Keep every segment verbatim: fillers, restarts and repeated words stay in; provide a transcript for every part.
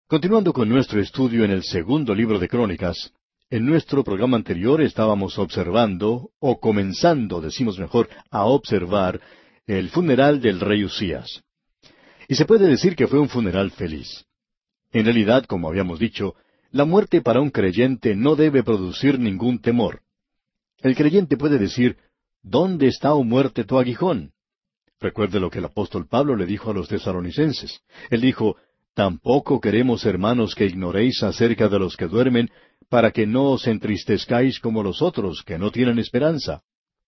Continuando con nuestro estudio en el segundo libro de Crónicas, en nuestro programa anterior estábamos observando, o comenzando, decimos mejor, a observar, el funeral del rey Usías. Y se puede decir que fue un funeral feliz. En realidad, como habíamos dicho, la muerte para un creyente no debe producir ningún temor. El creyente puede decir, ¿dónde está, oh muerte, tu aguijón? Recuerde lo que el apóstol Pablo le dijo a los tesalonicenses. Él dijo, Tampoco queremos, hermanos, que ignoréis acerca de los que duermen, para que no os entristezcáis como los otros, que no tienen esperanza.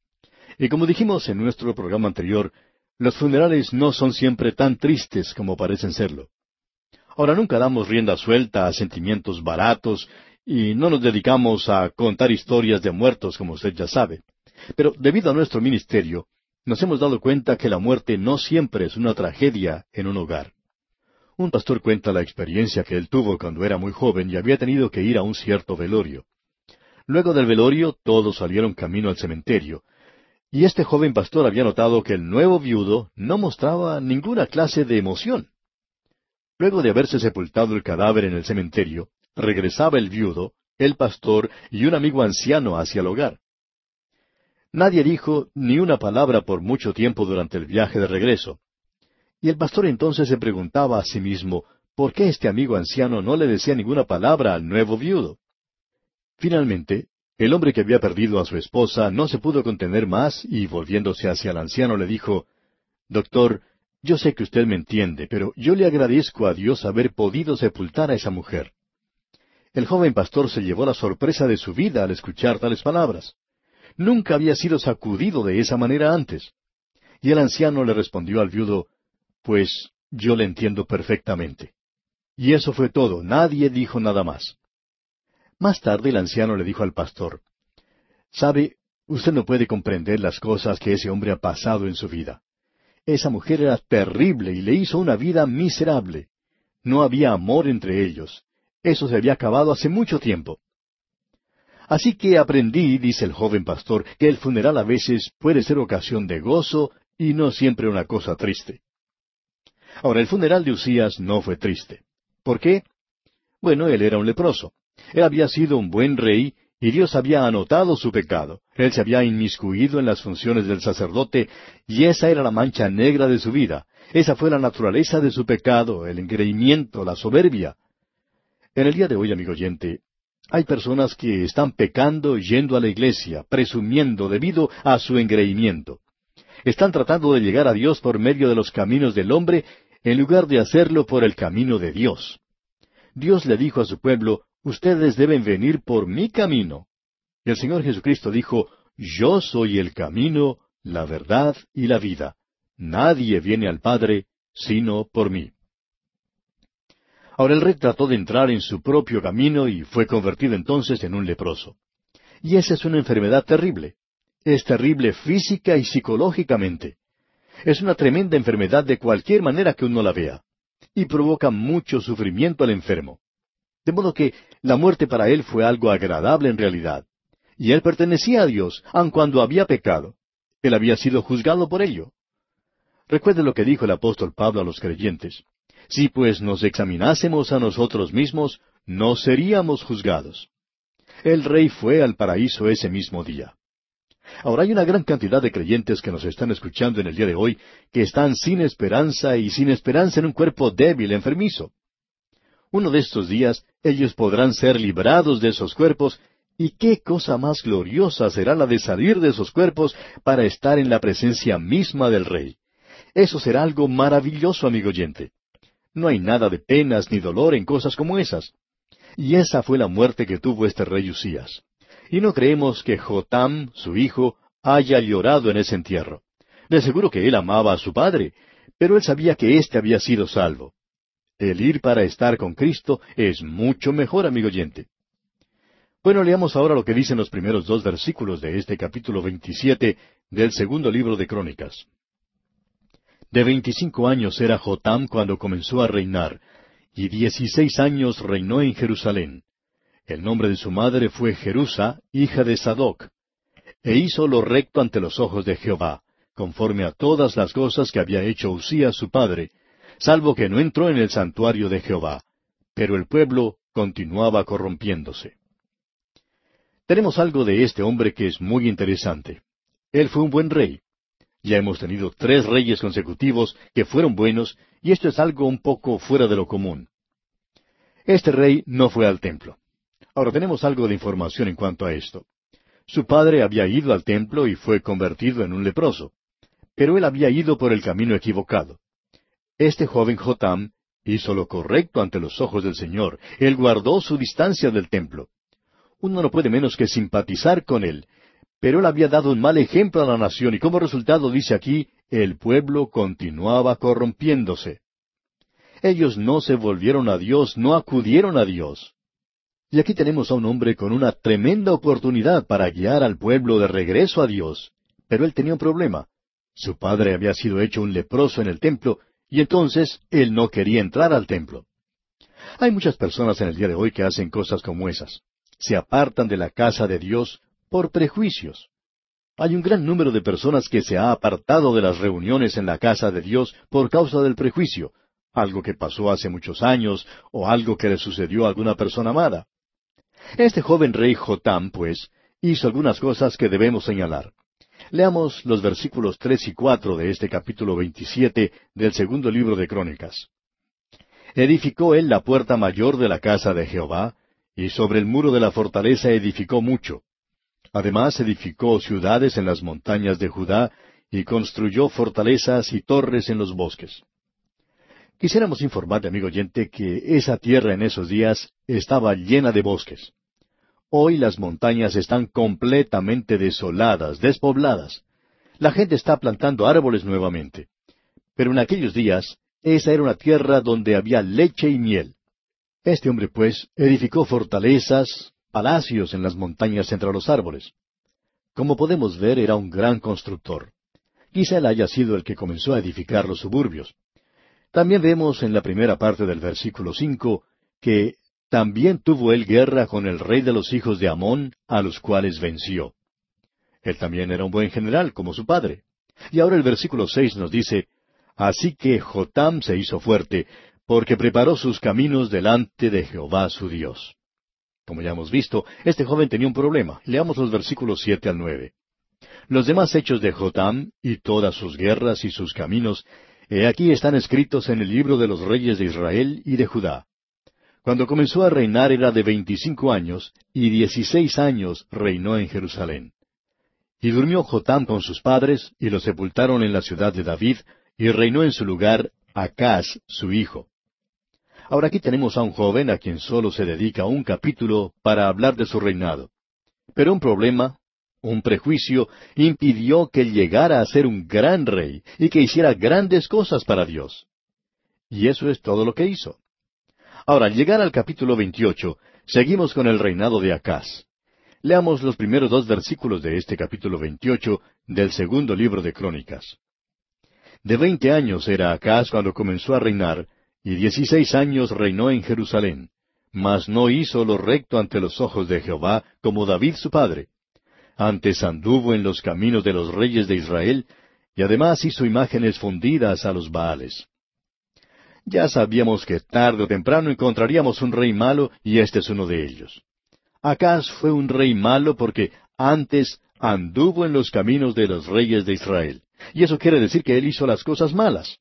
Y como dijimos en nuestro programa anterior, los funerales no son siempre tan tristes como parecen serlo. Ahora, nunca damos rienda suelta a sentimientos baratos y no nos dedicamos a contar historias de muertos, como usted ya sabe. Pero debido a nuestro ministerio, nos hemos dado cuenta que la muerte no siempre es una tragedia en un hogar. Un pastor cuenta la experiencia que él tuvo cuando era muy joven y había tenido que ir a un cierto velorio. Luego del velorio, todos salieron camino al cementerio, y este joven pastor había notado que el nuevo viudo no mostraba ninguna clase de emoción. Luego de haberse sepultado el cadáver en el cementerio, regresaba el viudo, el pastor y un amigo anciano hacia el hogar. Nadie dijo ni una palabra por mucho tiempo durante el viaje de regreso. Y el pastor entonces se preguntaba a sí mismo, ¿por qué este amigo anciano no le decía ninguna palabra al nuevo viudo? Finalmente, el hombre que había perdido a su esposa no se pudo contener más y volviéndose hacia el anciano le dijo, Doctor, yo sé que usted me entiende, pero yo le agradezco a Dios haber podido sepultar a esa mujer. El joven pastor se llevó la sorpresa de su vida al escuchar tales palabras. Nunca había sido sacudido de esa manera antes. Y el anciano le respondió al viudo, Pues yo le entiendo perfectamente. Y eso fue todo, nadie dijo nada más. Más tarde el anciano le dijo al pastor, Sabe, usted no puede comprender las cosas que ese hombre ha pasado en su vida. Esa mujer era terrible y le hizo una vida miserable. No había amor entre ellos. Eso se había acabado hace mucho tiempo. Así que aprendí, dice el joven pastor, que el funeral a veces puede ser ocasión de gozo y no siempre una cosa triste. Ahora, el funeral de Usías no fue triste. ¿Por qué? Bueno, él era un leproso. Él había sido un buen rey y Dios había anotado su pecado. Él se había inmiscuido en las funciones del sacerdote y esa era la mancha negra de su vida. Esa fue la naturaleza de su pecado, el engreimiento, la soberbia. En el día de hoy, amigo oyente, hay personas que están pecando yendo a la iglesia, presumiendo debido a su engreimiento. Están tratando de llegar a Dios por medio de los caminos del hombre, en lugar de hacerlo por el camino de Dios. Dios le dijo a su pueblo, ustedes deben venir por mi camino. Y el Señor Jesucristo dijo, yo soy el camino, la verdad y la vida. Nadie viene al Padre sino por mí. Ahora el rey trató de entrar en su propio camino y fue convertido entonces en un leproso. Y esa es una enfermedad terrible. Es terrible física y psicológicamente. Es una tremenda enfermedad de cualquier manera que uno la vea. Y provoca mucho sufrimiento al enfermo. De modo que la muerte para él fue algo agradable en realidad. Y él pertenecía a Dios, aun cuando había pecado. Él había sido juzgado por ello. Recuerde lo que dijo el apóstol Pablo a los creyentes. Si pues nos examinásemos a nosotros mismos, no seríamos juzgados. El rey fue al paraíso ese mismo día. Ahora hay una gran cantidad de creyentes que nos están escuchando en el día de hoy que están sin esperanza y sin esperanza en un cuerpo débil, enfermizo. Uno de estos días ellos podrán ser librados de esos cuerpos y qué cosa más gloriosa será la de salir de esos cuerpos para estar en la presencia misma del Rey. Eso será algo maravilloso, amigo oyente. No hay nada de penas ni dolor en cosas como esas. Y esa fue la muerte que tuvo este rey Usías. Y no creemos que Jotam, su hijo, haya llorado en ese entierro. De seguro que él amaba a su padre, pero él sabía que éste había sido salvo. El ir para estar con Cristo es mucho mejor, amigo oyente. Bueno, leamos ahora lo que dicen los primeros dos versículos de este capítulo veintisiete del segundo libro de Crónicas. De veinticinco años era Jotam cuando comenzó a reinar, y dieciséis años reinó en Jerusalén. El nombre de su madre fue Jerusa, hija de Sadoc. E hizo lo recto ante los ojos de Jehová, conforme a todas las cosas que había hecho Usías su padre, salvo que no entró en el santuario de Jehová, pero el pueblo continuaba corrompiéndose. Tenemos algo de este hombre que es muy interesante. Él fue un buen rey. Ya hemos tenido tres reyes consecutivos que fueron buenos, y esto es algo un poco fuera de lo común. Este rey no fue al templo. Ahora tenemos algo de información en cuanto a esto. Su padre había ido al templo y fue convertido en un leproso, pero él había ido por el camino equivocado. Este joven Jotam hizo lo correcto ante los ojos del Señor. Él guardó su distancia del templo. Uno no puede menos que simpatizar con él, pero él había dado un mal ejemplo a la nación y como resultado dice aquí, el pueblo continuaba corrompiéndose. Ellos no se volvieron a Dios, no acudieron a Dios. Y aquí tenemos a un hombre con una tremenda oportunidad para guiar al pueblo de regreso a Dios. Pero él tenía un problema. Su padre había sido hecho un leproso en el templo, y entonces él no quería entrar al templo. Hay muchas personas en el día de hoy que hacen cosas como esas. Se apartan de la casa de Dios por prejuicios. Hay un gran número de personas que se ha apartado de las reuniones en la casa de Dios por causa del prejuicio, algo que pasó hace muchos años o algo que le sucedió a alguna persona amada. Este joven rey Jotam, pues, hizo algunas cosas que debemos señalar. Leamos los versículos tres y cuatro de este capítulo veintisiete del segundo libro de Crónicas. Edificó él la puerta mayor de la casa de Jehová, y sobre el muro de la fortaleza edificó mucho. Además edificó ciudades en las montañas de Judá, y construyó fortalezas y torres en los bosques. Quisiéramos informarle, amigo oyente, que esa tierra en esos días estaba llena de bosques. Hoy las montañas están completamente desoladas, despobladas. La gente está plantando árboles nuevamente. Pero en aquellos días, esa era una tierra donde había leche y miel. Este hombre, pues, edificó fortalezas, palacios en las montañas entre los árboles. Como podemos ver, era un gran constructor. Quizá él haya sido el que comenzó a edificar los suburbios. También vemos en la primera parte del versículo cinco que también tuvo él guerra con el rey de los hijos de Amón, a los cuales venció. Él también era un buen general, como su padre. Y ahora el versículo seis nos dice, así que Jotam se hizo fuerte, porque preparó sus caminos delante de Jehová su Dios. Como ya hemos visto, este joven tenía un problema. Leamos los versículos siete al nueve. Los demás hechos de Jotam, y todas sus guerras y sus caminos, he aquí están escritos en el libro de los reyes de Israel y de Judá. Cuando comenzó a reinar era de veinticinco años, y dieciséis años reinó en Jerusalén. Y durmió Jotam con sus padres, y lo sepultaron en la ciudad de David, y reinó en su lugar Acaz, su hijo. Ahora aquí tenemos a un joven a quien solo se dedica un capítulo para hablar de su reinado. Pero un problema, un prejuicio, impidió que él llegara a ser un gran rey y que hiciera grandes cosas para Dios. Y eso es todo lo que hizo. Ahora, al llegar al capítulo veintiocho, seguimos con el reinado de Acaz. Leamos los primeros dos versículos de este capítulo veintiocho del segundo libro de Crónicas. De veinte años era Acaz cuando comenzó a reinar, y dieciséis años reinó en Jerusalén, mas no hizo lo recto ante los ojos de Jehová, como David su padre. Antes anduvo en los caminos de los reyes de Israel, y además hizo imágenes fundidas a los Baales. Ya sabíamos que tarde o temprano encontraríamos un rey malo, y este es uno de ellos. Acaz fue un rey malo porque antes anduvo en los caminos de los reyes de Israel. Y eso quiere decir que él hizo las cosas malas.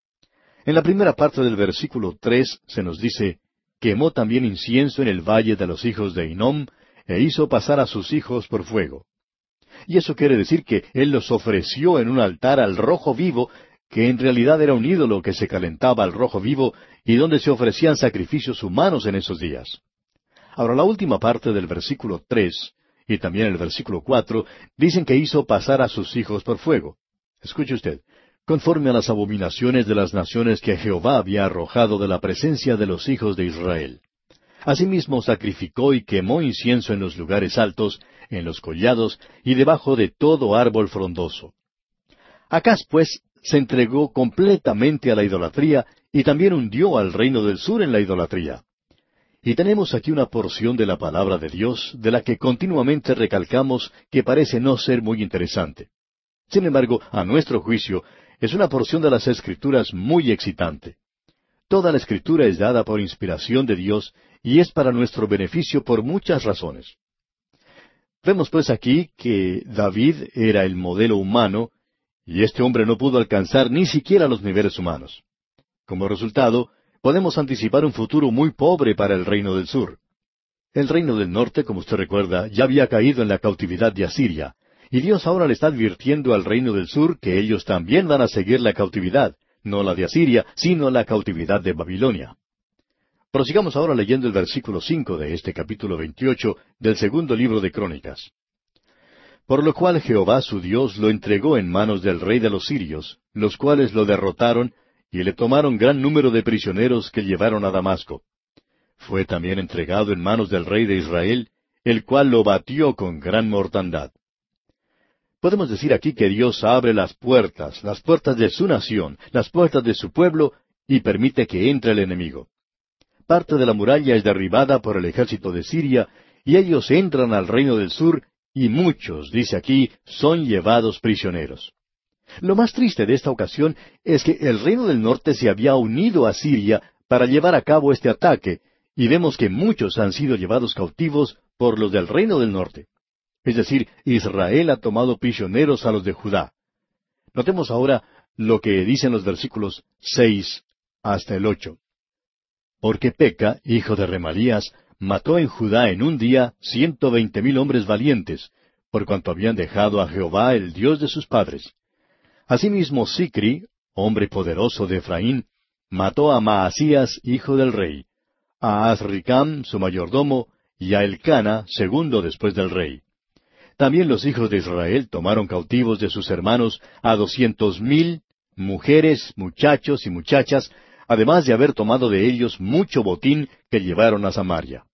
En la primera parte del versículo tres se nos dice, quemó también incienso en el valle de los hijos de Hinnom, e hizo pasar a sus hijos por fuego. Y eso quiere decir que él los ofreció en un altar al rojo vivo, que en realidad era un ídolo que se calentaba al rojo vivo y donde se ofrecían sacrificios humanos en esos días. Ahora, la última parte del versículo tres y también el versículo cuatro dicen que hizo pasar a sus hijos por fuego. Escuche usted, conforme a las abominaciones de las naciones que Jehová había arrojado de la presencia de los hijos de Israel. Asimismo sacrificó y quemó incienso en los lugares altos, en los collados y debajo de todo árbol frondoso. Acaz, pues, se entregó completamente a la idolatría y también hundió al reino del sur en la idolatría. Y tenemos aquí una porción de la palabra de Dios de la que continuamente recalcamos que parece no ser muy interesante. Sin embargo, a nuestro juicio, es una porción de las Escrituras muy excitante. Toda la Escritura es dada por inspiración de Dios y es para nuestro beneficio por muchas razones. Vemos pues aquí que David era el modelo humano y este hombre no pudo alcanzar ni siquiera los niveles humanos. Como resultado, podemos anticipar un futuro muy pobre para el reino del sur. El reino del norte, como usted recuerda, ya había caído en la cautividad de Asiria, y Dios ahora le está advirtiendo al reino del sur que ellos también van a seguir la cautividad, no la de Asiria, sino la cautividad de Babilonia. Prosigamos ahora leyendo el versículo cinco de este capítulo veintiocho del segundo libro de Crónicas. Por lo cual Jehová su Dios lo entregó en manos del rey de los sirios, los cuales lo derrotaron, y le tomaron gran número de prisioneros que llevaron a Damasco. Fue también entregado en manos del rey de Israel, el cual lo batió con gran mortandad. Podemos decir aquí que Dios abre las puertas, las puertas de su nación, las puertas de su pueblo, y permite que entre el enemigo. Parte de la muralla es derribada por el ejército de Siria, y ellos entran al reino del sur, y muchos, dice aquí, son llevados prisioneros. Lo más triste de esta ocasión es que el reino del norte se había unido a Siria para llevar a cabo este ataque, y vemos que muchos han sido llevados cautivos por los del reino del norte. Es decir, Israel ha tomado prisioneros a los de Judá. Notemos ahora lo que dicen los versículos seis hasta el ocho. Porque Peca, hijo de Remalías, mató en Judá en un día ciento veinte mil hombres valientes, por cuanto habían dejado a Jehová el Dios de sus padres. Asimismo Sicri, hombre poderoso de Efraín, mató a Maasías, hijo del rey, a Azricam, su mayordomo, y a Elcana, segundo después del rey. También los hijos de Israel tomaron cautivos de sus hermanos a doscientos mil, mujeres, muchachos y muchachas, además de haber tomado de ellos mucho botín que llevaron a Samaria.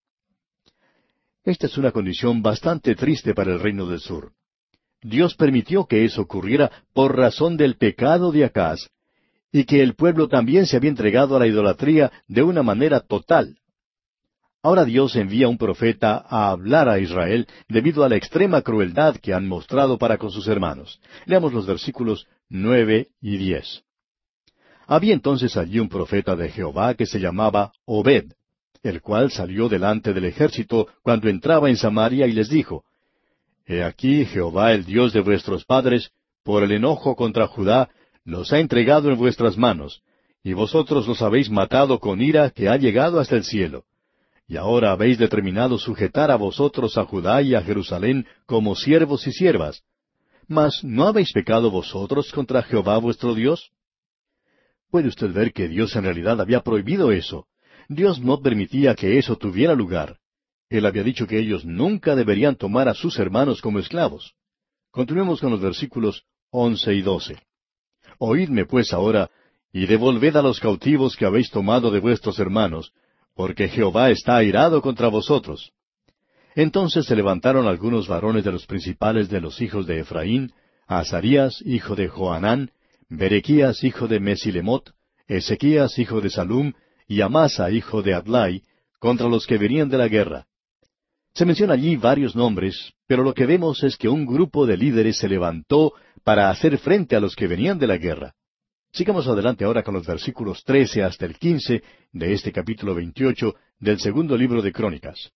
Esta es una condición bastante triste para el reino del sur. Dios permitió que eso ocurriera por razón del pecado de Acaz, y que el pueblo también se había entregado a la idolatría de una manera total. Ahora Dios envía un profeta a hablar a Israel debido a la extrema crueldad que han mostrado para con sus hermanos. Leamos los versículos nueve y diez. Había entonces allí un profeta de Jehová que se llamaba Obed, el cual salió delante del ejército cuando entraba en Samaria y les dijo, He aquí Jehová el Dios de vuestros padres, por el enojo contra Judá, los ha entregado en vuestras manos, y vosotros los habéis matado con ira que ha llegado hasta el cielo. Y ahora habéis determinado sujetar a vosotros a Judá y a Jerusalén como siervos y siervas. Mas ¿no habéis pecado vosotros contra Jehová vuestro Dios? Puede usted ver que Dios en realidad había prohibido eso. Dios no permitía que eso tuviera lugar. Él había dicho que ellos nunca deberían tomar a sus hermanos como esclavos. Continuemos con los versículos once y doce. Oídme pues ahora, y devolved a los cautivos que habéis tomado de vuestros hermanos, porque Jehová está airado contra vosotros. Entonces se levantaron algunos varones de los principales de los hijos de Efraín, Azarías, hijo de Johanán, Berequías, hijo de Mesilemot, Ezequías, hijo de Salum, y Amasa, hijo de Adlai, contra los que venían de la guerra. Se menciona allí varios nombres, pero lo que vemos es que un grupo de líderes se levantó para hacer frente a los que venían de la guerra. Sigamos adelante ahora con los versículos trece hasta el quince de este capítulo veintiocho del segundo libro de Crónicas.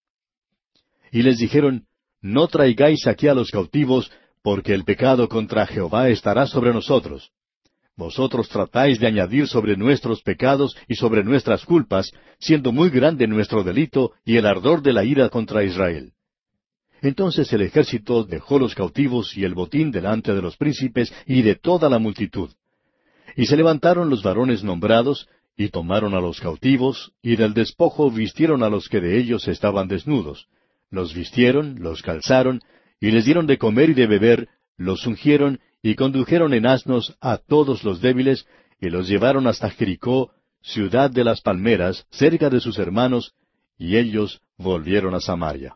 Y les dijeron, No traigáis aquí a los cautivos, porque el pecado contra Jehová estará sobre nosotros. Vosotros tratáis de añadir sobre nuestros pecados y sobre nuestras culpas, siendo muy grande nuestro delito y el ardor de la ira contra Israel. Entonces el ejército dejó los cautivos y el botín delante de los príncipes y de toda la multitud. Y se levantaron los varones nombrados, y tomaron a los cautivos, y del despojo vistieron a los que de ellos estaban desnudos. Los vistieron, los calzaron, y les dieron de comer y de beber, los ungieron, y condujeron en asnos a todos los débiles, y los llevaron hasta Jericó, ciudad de las palmeras, cerca de sus hermanos, y ellos volvieron a Samaria.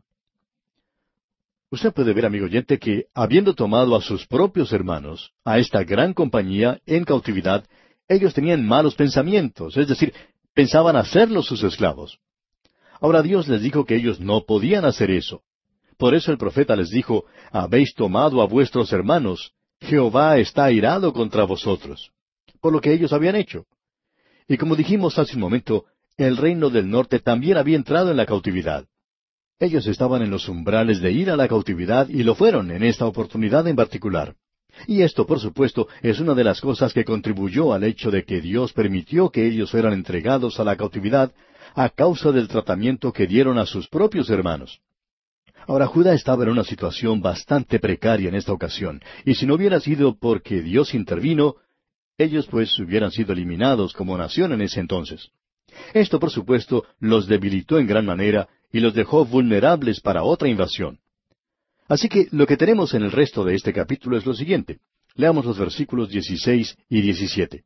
Usted puede ver, amigo oyente, que habiendo tomado a sus propios hermanos, a esta gran compañía, en cautividad, ellos tenían malos pensamientos, es decir, pensaban hacerlos sus esclavos. Ahora Dios les dijo que ellos no podían hacer eso. Por eso el profeta les dijo, Habéis tomado a vuestros hermanos, Jehová está airado contra vosotros. Por lo que ellos habían hecho. Y como dijimos hace un momento, el reino del norte también había entrado en la cautividad. Ellos estaban en los umbrales de ir a la cautividad y lo fueron en esta oportunidad en particular. Y esto, por supuesto, es una de las cosas que contribuyó al hecho de que Dios permitió que ellos fueran entregados a la cautividad a causa del tratamiento que dieron a sus propios hermanos. Ahora, Judá estaba en una situación bastante precaria en esta ocasión, y si no hubiera sido porque Dios intervino, ellos pues hubieran sido eliminados como nación en ese entonces. Esto, por supuesto, los debilitó en gran manera y los dejó vulnerables para otra invasión. Así que lo que tenemos en el resto de este capítulo es lo siguiente. Leamos los versículos dieciséis y diecisiete.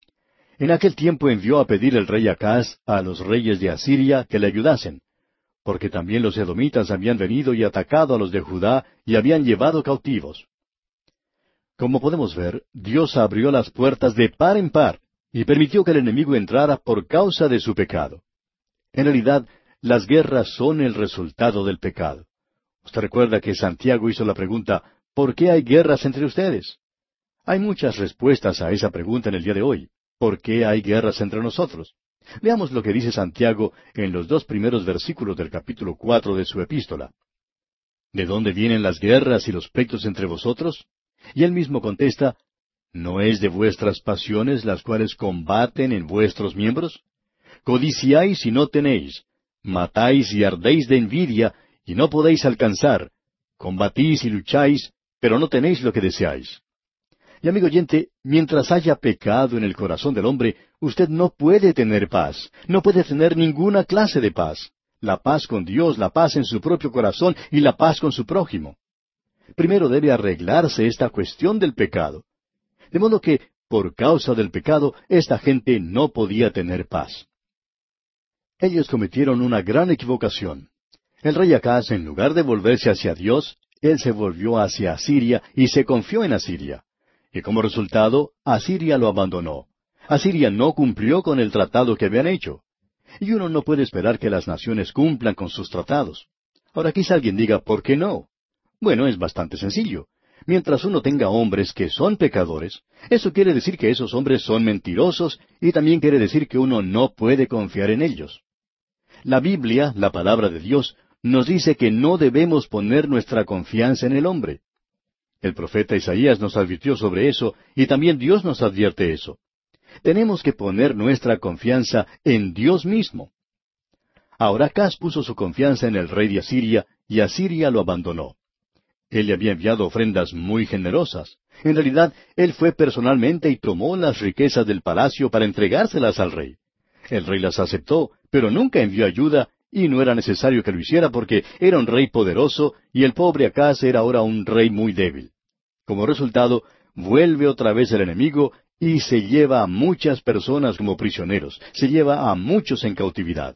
En aquel tiempo envió a pedir el rey Acaz a los reyes de Asiria que le ayudasen, porque también los edomitas habían venido y atacado a los de Judá y habían llevado cautivos. Como podemos ver, Dios abrió las puertas de par en par y permitió que el enemigo entrara por causa de su pecado. En realidad, las guerras son el resultado del pecado. Usted recuerda que Santiago hizo la pregunta, ¿por qué hay guerras entre ustedes? Hay muchas respuestas a esa pregunta en el día de hoy. ¿Por qué hay guerras entre nosotros? Veamos lo que dice Santiago en los dos primeros versículos del capítulo cuatro de su epístola. ¿De dónde vienen las guerras y los pleitos entre vosotros? Y él mismo contesta, ¿no es de vuestras pasiones las cuales combaten en vuestros miembros? Codiciáis y no tenéis, matáis y ardéis de envidia y no podéis alcanzar, combatís y lucháis, pero no tenéis lo que deseáis. Y amigo oyente, mientras haya pecado en el corazón del hombre, usted no puede tener paz, no puede tener ninguna clase de paz. La paz con Dios, la paz en su propio corazón y la paz con su prójimo. Primero debe arreglarse esta cuestión del pecado. De modo que, por causa del pecado, esta gente no podía tener paz. Ellos cometieron una gran equivocación. El rey Acaz, en lugar de volverse hacia Dios, él se volvió hacia Asiria y se confió en Asiria. Y como resultado, Asiria lo abandonó. Asiria no cumplió con el tratado que habían hecho. Y uno no puede esperar que las naciones cumplan con sus tratados. Ahora quizá alguien diga, ¿por qué no? Bueno, es bastante sencillo. Mientras uno tenga hombres que son pecadores, eso quiere decir que esos hombres son mentirosos y también quiere decir que uno no puede confiar en ellos. La Biblia, la palabra de Dios, nos dice que no debemos poner nuestra confianza en el hombre. El profeta Isaías nos advirtió sobre eso y también Dios nos advierte eso. Tenemos que poner nuestra confianza en Dios mismo. Ahora Acaz puso su confianza en el rey de Asiria y Asiria lo abandonó. Él le había enviado ofrendas muy generosas. En realidad, él fue personalmente y tomó las riquezas del palacio para entregárselas al rey. El rey las aceptó, pero nunca envió ayuda y no era necesario que lo hiciera porque era un rey poderoso y el pobre Acaz era ahora un rey muy débil. Como resultado, vuelve otra vez el enemigo y se lleva a muchas personas como prisioneros, se lleva a muchos en cautividad.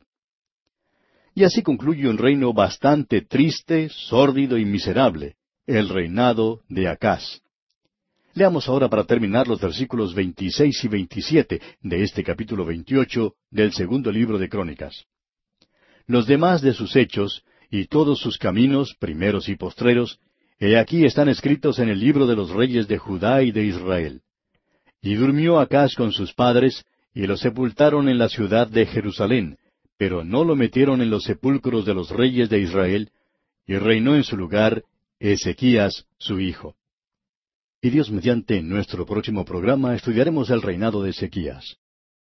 Y así concluye un reino bastante triste, sórdido y miserable, el reinado de Acaz. Leamos ahora para terminar los versículos veintiséis y veintisiete de este capítulo veintiocho del segundo libro de Crónicas. Los demás de sus hechos, y todos sus caminos, primeros y postreros, he aquí están escritos en el libro de los reyes de Judá y de Israel. Y durmió Acaz con sus padres, y lo sepultaron en la ciudad de Jerusalén, pero no lo metieron en los sepulcros de los reyes de Israel, y reinó en su lugar Ezequías su hijo. Y Dios mediante, en nuestro próximo programa estudiaremos el reinado de Ezequías.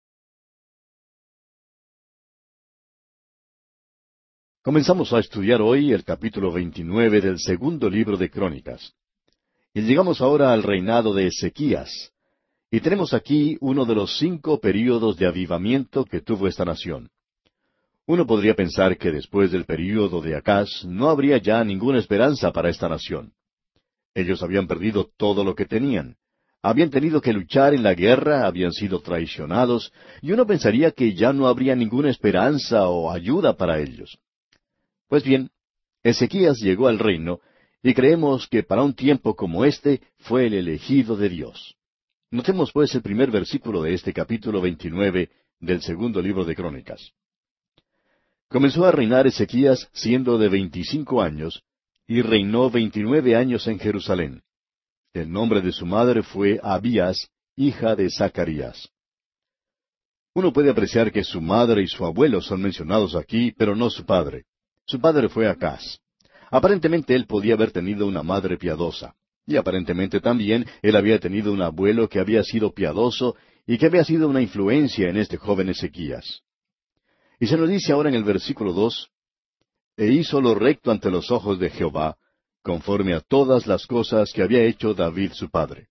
Comenzamos a estudiar hoy el capítulo veintinueve del segundo libro de Crónicas. Y llegamos ahora al reinado de Ezequías. Y tenemos aquí uno de los cinco períodos de avivamiento que tuvo esta nación. Uno podría pensar que después del período de Acaz no habría ya ninguna esperanza para esta nación. Ellos habían perdido todo lo que tenían. Habían tenido que luchar en la guerra, habían sido traicionados, y uno pensaría que ya no habría ninguna esperanza o ayuda para ellos. Pues bien, Ezequías llegó al reino, y creemos que para un tiempo como este fue el elegido de Dios. Notemos pues el primer versículo de este capítulo veintinueve del segundo libro de Crónicas. Comenzó a reinar Ezequías siendo de veinticinco años, y reinó veintinueve años en Jerusalén. El nombre de su madre fue Abías, hija de Zacarías. Uno puede apreciar que su madre y su abuelo son mencionados aquí, pero no su padre. Su padre fue Acaz. Aparentemente él podía haber tenido una madre piadosa. Y aparentemente también él había tenido un abuelo que había sido piadoso y que había sido una influencia en este joven Ezequías. Y se nos dice ahora en el versículo dos, «E hizo lo recto ante los ojos de Jehová, conforme a todas las cosas que había hecho David su padre».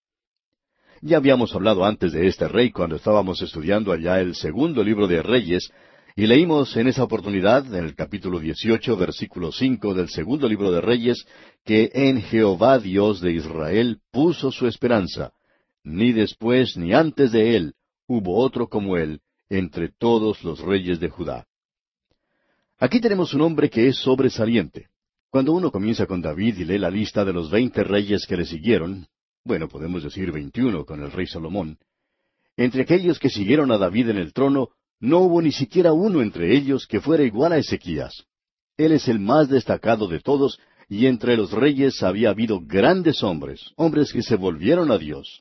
Ya habíamos hablado antes de este rey cuando estábamos estudiando allá el segundo libro de Reyes, y leímos en esa oportunidad, en el capítulo dieciocho, versículo cinco del segundo libro de Reyes, que en Jehová Dios de Israel puso su esperanza, ni después ni antes de él hubo otro como él entre todos los reyes de Judá. Aquí tenemos un hombre que es sobresaliente. Cuando uno comienza con David y lee la lista de los veinte reyes que le siguieron, bueno, podemos decir veintiuno con el rey Salomón, entre aquellos que siguieron a David en el trono, no hubo ni siquiera uno entre ellos que fuera igual a Ezequías. Él es el más destacado de todos, y entre los reyes había habido grandes hombres, hombres que se volvieron a Dios.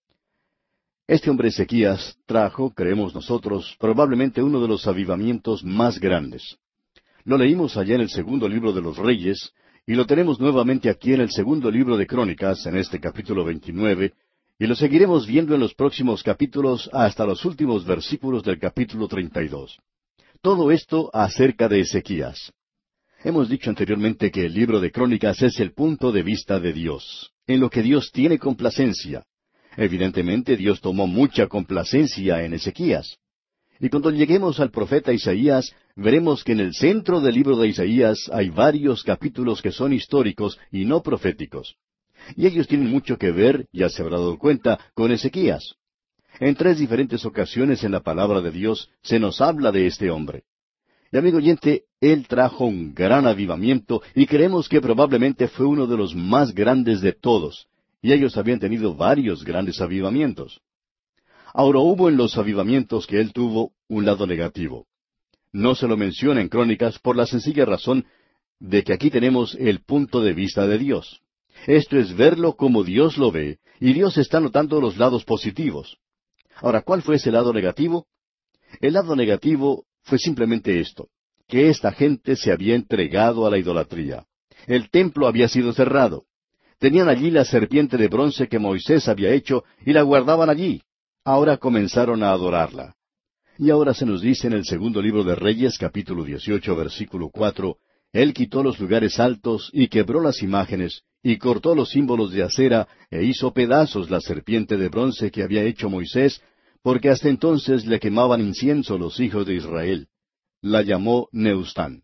Este hombre Ezequías trajo, creemos nosotros, probablemente uno de los avivamientos más grandes. Lo leímos allá en el segundo libro de los Reyes, y lo tenemos nuevamente aquí en el segundo libro de Crónicas, en este capítulo veintinueve, y lo seguiremos viendo en los próximos capítulos hasta los últimos versículos del capítulo treinta y dos. Todo esto acerca de Ezequías. Hemos dicho anteriormente que el libro de Crónicas es el punto de vista de Dios, en lo que Dios tiene complacencia. Evidentemente Dios tomó mucha complacencia en Ezequías. Y cuando lleguemos al profeta Isaías, veremos que en el centro del libro de Isaías hay varios capítulos que son históricos y no proféticos. Y ellos tienen mucho que ver, ya se habrá dado cuenta, con Ezequías. En tres diferentes ocasiones en la palabra de Dios se nos habla de este hombre. Y amigo oyente, él trajo un gran avivamiento y creemos que probablemente fue uno de los más grandes de todos. Y ellos habían tenido varios grandes avivamientos. Ahora hubo en los avivamientos que él tuvo un lado negativo. No se lo menciona en Crónicas por la sencilla razón de que aquí tenemos el punto de vista de Dios. Esto es verlo como Dios lo ve, y Dios está notando los lados positivos. Ahora, ¿cuál fue ese lado negativo? El lado negativo fue simplemente esto, que esta gente se había entregado a la idolatría. El templo había sido cerrado. Tenían allí la serpiente de bronce que Moisés había hecho y la guardaban allí. Ahora comenzaron a adorarla. Y ahora se nos dice en el segundo libro de Reyes, capítulo dieciocho, versículo cuatro, Él quitó los lugares altos y quebró las imágenes, y cortó los símbolos de acera, e hizo pedazos la serpiente de bronce que había hecho Moisés, porque hasta entonces le quemaban incienso los hijos de Israel. La llamó Neustán.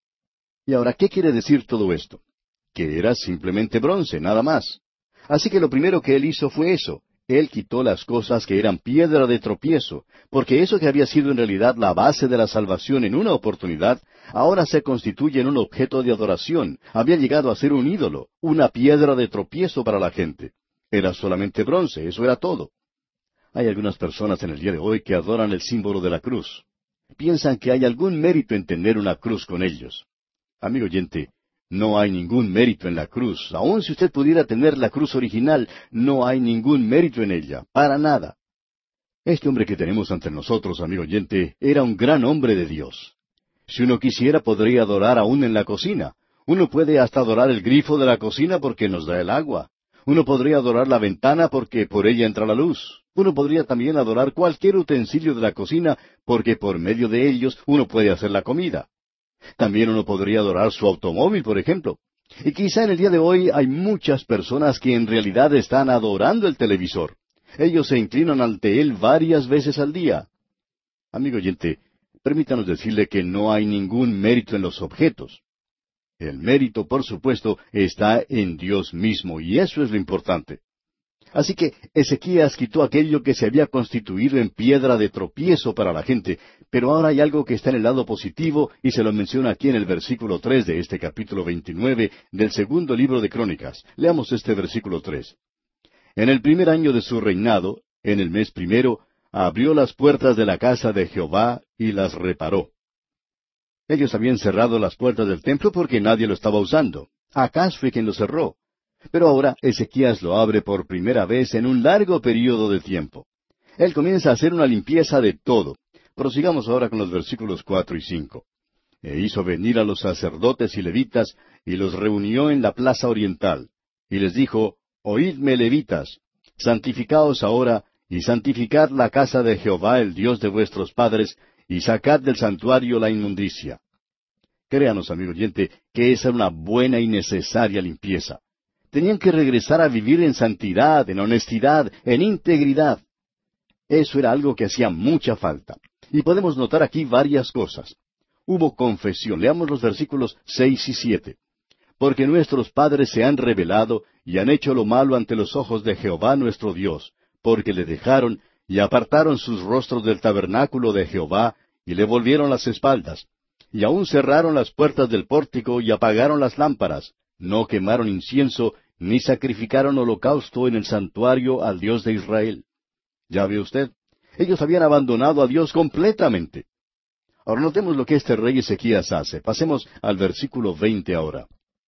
Y ahora, ¿qué quiere decir todo esto? Que era simplemente bronce, nada más. Así que lo primero que él hizo fue eso. Él quitó las cosas que eran piedra de tropiezo, porque eso que había sido en realidad la base de la salvación en una oportunidad, ahora se constituye en un objeto de adoración. Había llegado a ser un ídolo, una piedra de tropiezo para la gente. Era solamente bronce, eso era todo. Hay algunas personas en el día de hoy que adoran el símbolo de la cruz. Piensan que hay algún mérito en tener una cruz con ellos. Amigo oyente, no hay ningún mérito en la cruz. Aun si usted pudiera tener la cruz original, no hay ningún mérito en ella, para nada. Este hombre que tenemos ante nosotros, amigo oyente, era un gran hombre de Dios. Si uno quisiera, podría adorar aún en la cocina. Uno puede hasta adorar el grifo de la cocina porque nos da el agua. Uno podría adorar la ventana porque por ella entra la luz. Uno podría también adorar cualquier utensilio de la cocina porque por medio de ellos uno puede hacer la comida. También uno podría adorar su automóvil, por ejemplo. Y quizá en el día de hoy hay muchas personas que en realidad están adorando el televisor. Ellos se inclinan ante él varias veces al día. Amigo oyente, permítanos decirle que no hay ningún mérito en los objetos. El mérito, por supuesto, está en Dios mismo, y eso es lo importante. Así que Ezequías quitó aquello que se había constituido en piedra de tropiezo para la gente, pero ahora hay algo que está en el lado positivo y se lo menciona aquí en el versículo tres de este capítulo veintinueve del segundo libro de Crónicas. Leamos este versículo tres. En el primer año de su reinado, en el mes primero, abrió las puertas de la casa de Jehová y las reparó. Ellos habían cerrado las puertas del templo porque nadie lo estaba usando. Acaz fue quien lo cerró. Pero ahora Ezequías lo abre por primera vez en un largo período de tiempo. Él comienza a hacer una limpieza de todo. Prosigamos ahora con los versículos cuatro y cinco. E hizo venir a los sacerdotes y levitas, y los reunió en la plaza oriental. Y les dijo, Oídme, levitas, santificaos ahora, y santificad la casa de Jehová, el Dios de vuestros padres, y sacad del santuario la inmundicia. Créanos, amigo oyente, que esa era una buena y necesaria limpieza. Tenían que regresar a vivir en santidad, en honestidad, en integridad. Eso era algo que hacía mucha falta. Y podemos notar aquí varias cosas. Hubo confesión. Leamos los versículos seis y siete. Porque nuestros padres se han rebelado y han hecho lo malo ante los ojos de Jehová nuestro Dios, porque le dejaron y apartaron sus rostros del tabernáculo de Jehová y le volvieron las espaldas. Y aún cerraron las puertas del pórtico y apagaron las lámparas. No quemaron incienso ni sacrificaron holocausto en el santuario al Dios de Israel. ¿Ya ve usted? Ellos habían abandonado a Dios completamente. Ahora notemos lo que este rey Ezequías hace. Pasemos al versículo veinte ahora.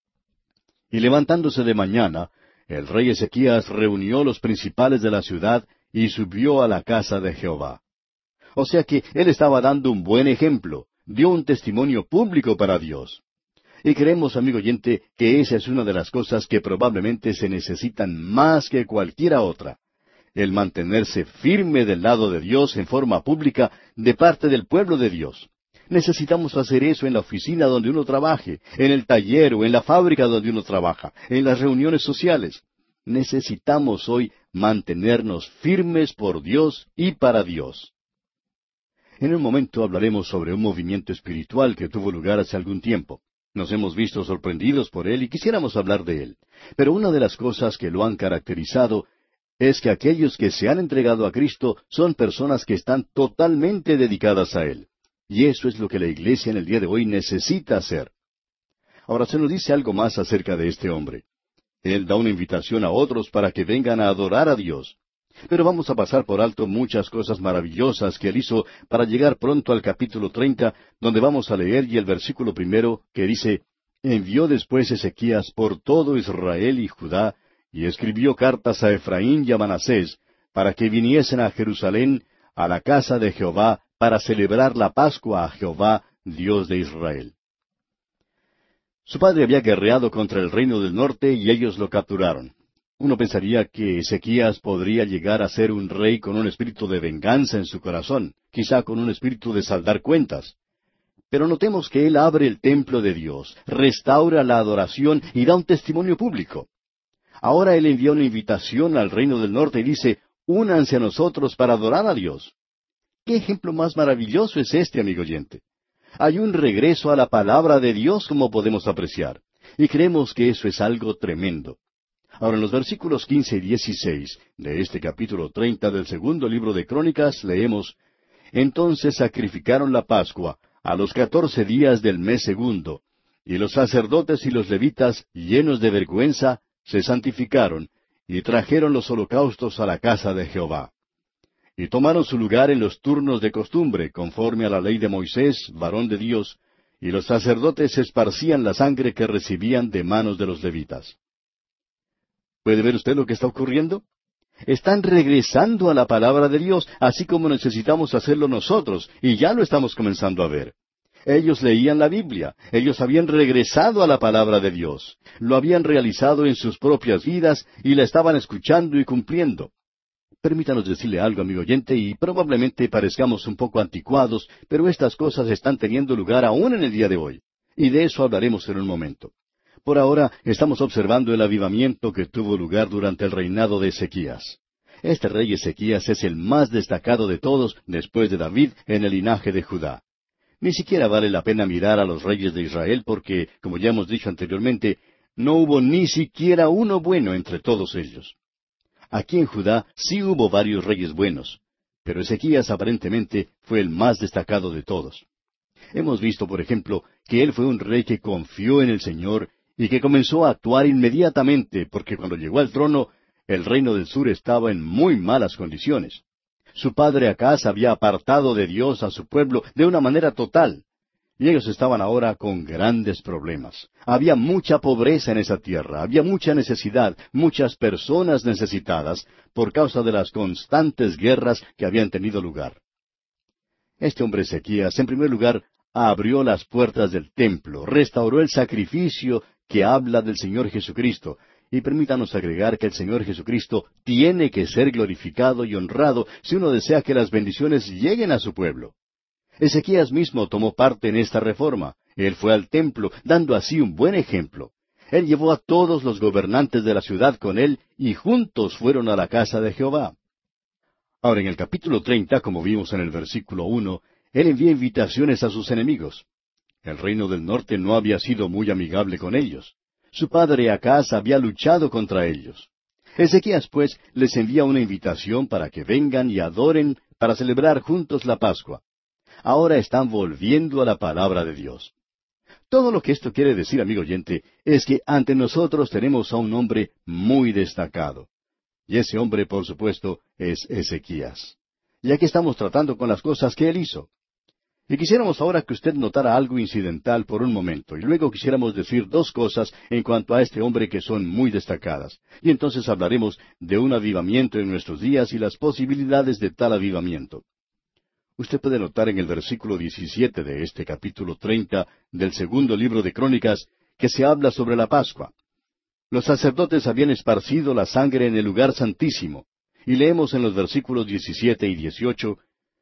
Y levantándose de mañana, el rey Ezequías reunió los principales de la ciudad y subió a la casa de Jehová. O sea que él estaba dando un buen ejemplo, dio un testimonio público para Dios. Y creemos, amigo oyente, que esa es una de las cosas que probablemente se necesitan más que cualquiera otra. El mantenerse firme del lado de Dios en forma pública de parte del pueblo de Dios. Necesitamos hacer eso en la oficina donde uno trabaje, en el taller o en la fábrica donde uno trabaja, en las reuniones sociales. Necesitamos hoy mantenernos firmes por Dios y para Dios. En un momento hablaremos sobre un movimiento espiritual que tuvo lugar hace algún tiempo. Nos hemos visto sorprendidos por él y quisiéramos hablar de él. Pero una de las cosas que lo han caracterizado es que aquellos que se han entregado a Cristo son personas que están totalmente dedicadas a Él. Y eso es lo que la iglesia en el día de hoy necesita hacer. Ahora se nos dice algo más acerca de este hombre. Él da una invitación a otros para que vengan a adorar a Dios. Pero vamos a pasar por alto muchas cosas maravillosas que él hizo para llegar pronto al capítulo treinta, donde vamos a leer y el versículo primero que dice, Envió después Ezequías por todo Israel y Judá, y escribió cartas a Efraín y a Manasés, para que viniesen a Jerusalén, a la casa de Jehová, para celebrar la Pascua a Jehová, Dios de Israel. Su padre había guerreado contra el reino del norte y ellos lo capturaron. Uno pensaría que Ezequías podría llegar a ser un rey con un espíritu de venganza en su corazón, quizá con un espíritu de saldar cuentas. Pero notemos que él abre el templo de Dios, restaura la adoración y da un testimonio público. Ahora él envía una invitación al reino del norte y dice, únanse a nosotros para adorar a Dios. ¿Qué ejemplo más maravilloso es este, amigo oyente? Hay un regreso a la palabra de Dios, como podemos apreciar, y creemos que eso es algo tremendo. Ahora, en los versículos quince y dieciséis de este capítulo treinta del segundo libro de Crónicas, leemos, Entonces sacrificaron la Pascua a los catorce días del mes segundo, y los sacerdotes y los levitas, llenos de vergüenza, se santificaron, y trajeron los holocaustos a la casa de Jehová. Y tomaron su lugar en los turnos de costumbre, conforme a la ley de Moisés, varón de Dios, y los sacerdotes esparcían la sangre que recibían de manos de los levitas. ¿Puede ver usted lo que está ocurriendo? Están regresando a la palabra de Dios, así como necesitamos hacerlo nosotros, y ya lo estamos comenzando a ver. Ellos leían la Biblia, ellos habían regresado a la palabra de Dios, lo habían realizado en sus propias vidas y la estaban escuchando y cumpliendo. Permítanos decirle algo, amigo oyente, y probablemente parezcamos un poco anticuados, pero estas cosas están teniendo lugar aún en el día de hoy, y de eso hablaremos en un momento. Por ahora estamos observando el avivamiento que tuvo lugar durante el reinado de Ezequías. Este rey Ezequías es el más destacado de todos después de David en el linaje de Judá. Ni siquiera vale la pena mirar a los reyes de Israel porque, como ya hemos dicho anteriormente, no hubo ni siquiera uno bueno entre todos ellos. Aquí en Judá sí hubo varios reyes buenos, pero Ezequías aparentemente fue el más destacado de todos. Hemos visto, por ejemplo, que él fue un rey que confió en el Señor y que comenzó a actuar inmediatamente, porque cuando llegó al trono, el reino del sur estaba en muy malas condiciones. Su padre Acaz había apartado de Dios a su pueblo de una manera total. Y ellos estaban ahora con grandes problemas. Había mucha pobreza en esa tierra, había mucha necesidad, muchas personas necesitadas por causa de las constantes guerras que habían tenido lugar. Este hombre Ezequías, en primer lugar, abrió las puertas del templo, restauró el sacrificio que habla del Señor Jesucristo, y permítanos agregar que el Señor Jesucristo tiene que ser glorificado y honrado si uno desea que las bendiciones lleguen a su pueblo. Ezequías mismo tomó parte en esta reforma. Él fue al templo, dando así un buen ejemplo. Él llevó a todos los gobernantes de la ciudad con él, y juntos fueron a la casa de Jehová. Ahora, en el capítulo treinta, como vimos en el versículo uno, él envía invitaciones a sus enemigos. El reino del norte no había sido muy amigable con ellos. Su padre Acaz había luchado contra ellos. Ezequías, pues, les envía una invitación para que vengan y adoren para celebrar juntos la Pascua. Ahora están volviendo a la palabra de Dios. Todo lo que esto quiere decir, amigo oyente, es que ante nosotros tenemos a un hombre muy destacado. Y ese hombre, por supuesto, es Ezequías. Y aquí estamos tratando con las cosas que él hizo. Y quisiéramos ahora que usted notara algo incidental por un momento, y luego quisiéramos decir dos cosas en cuanto a este hombre que son muy destacadas. Y entonces hablaremos de un avivamiento en nuestros días y las posibilidades de tal avivamiento. Usted puede notar en el versículo diecisiete de este capítulo treinta del segundo libro de Crónicas que se habla sobre la Pascua. Los sacerdotes habían esparcido la sangre en el lugar santísimo. Y leemos en los versículos diecisiete y dieciocho,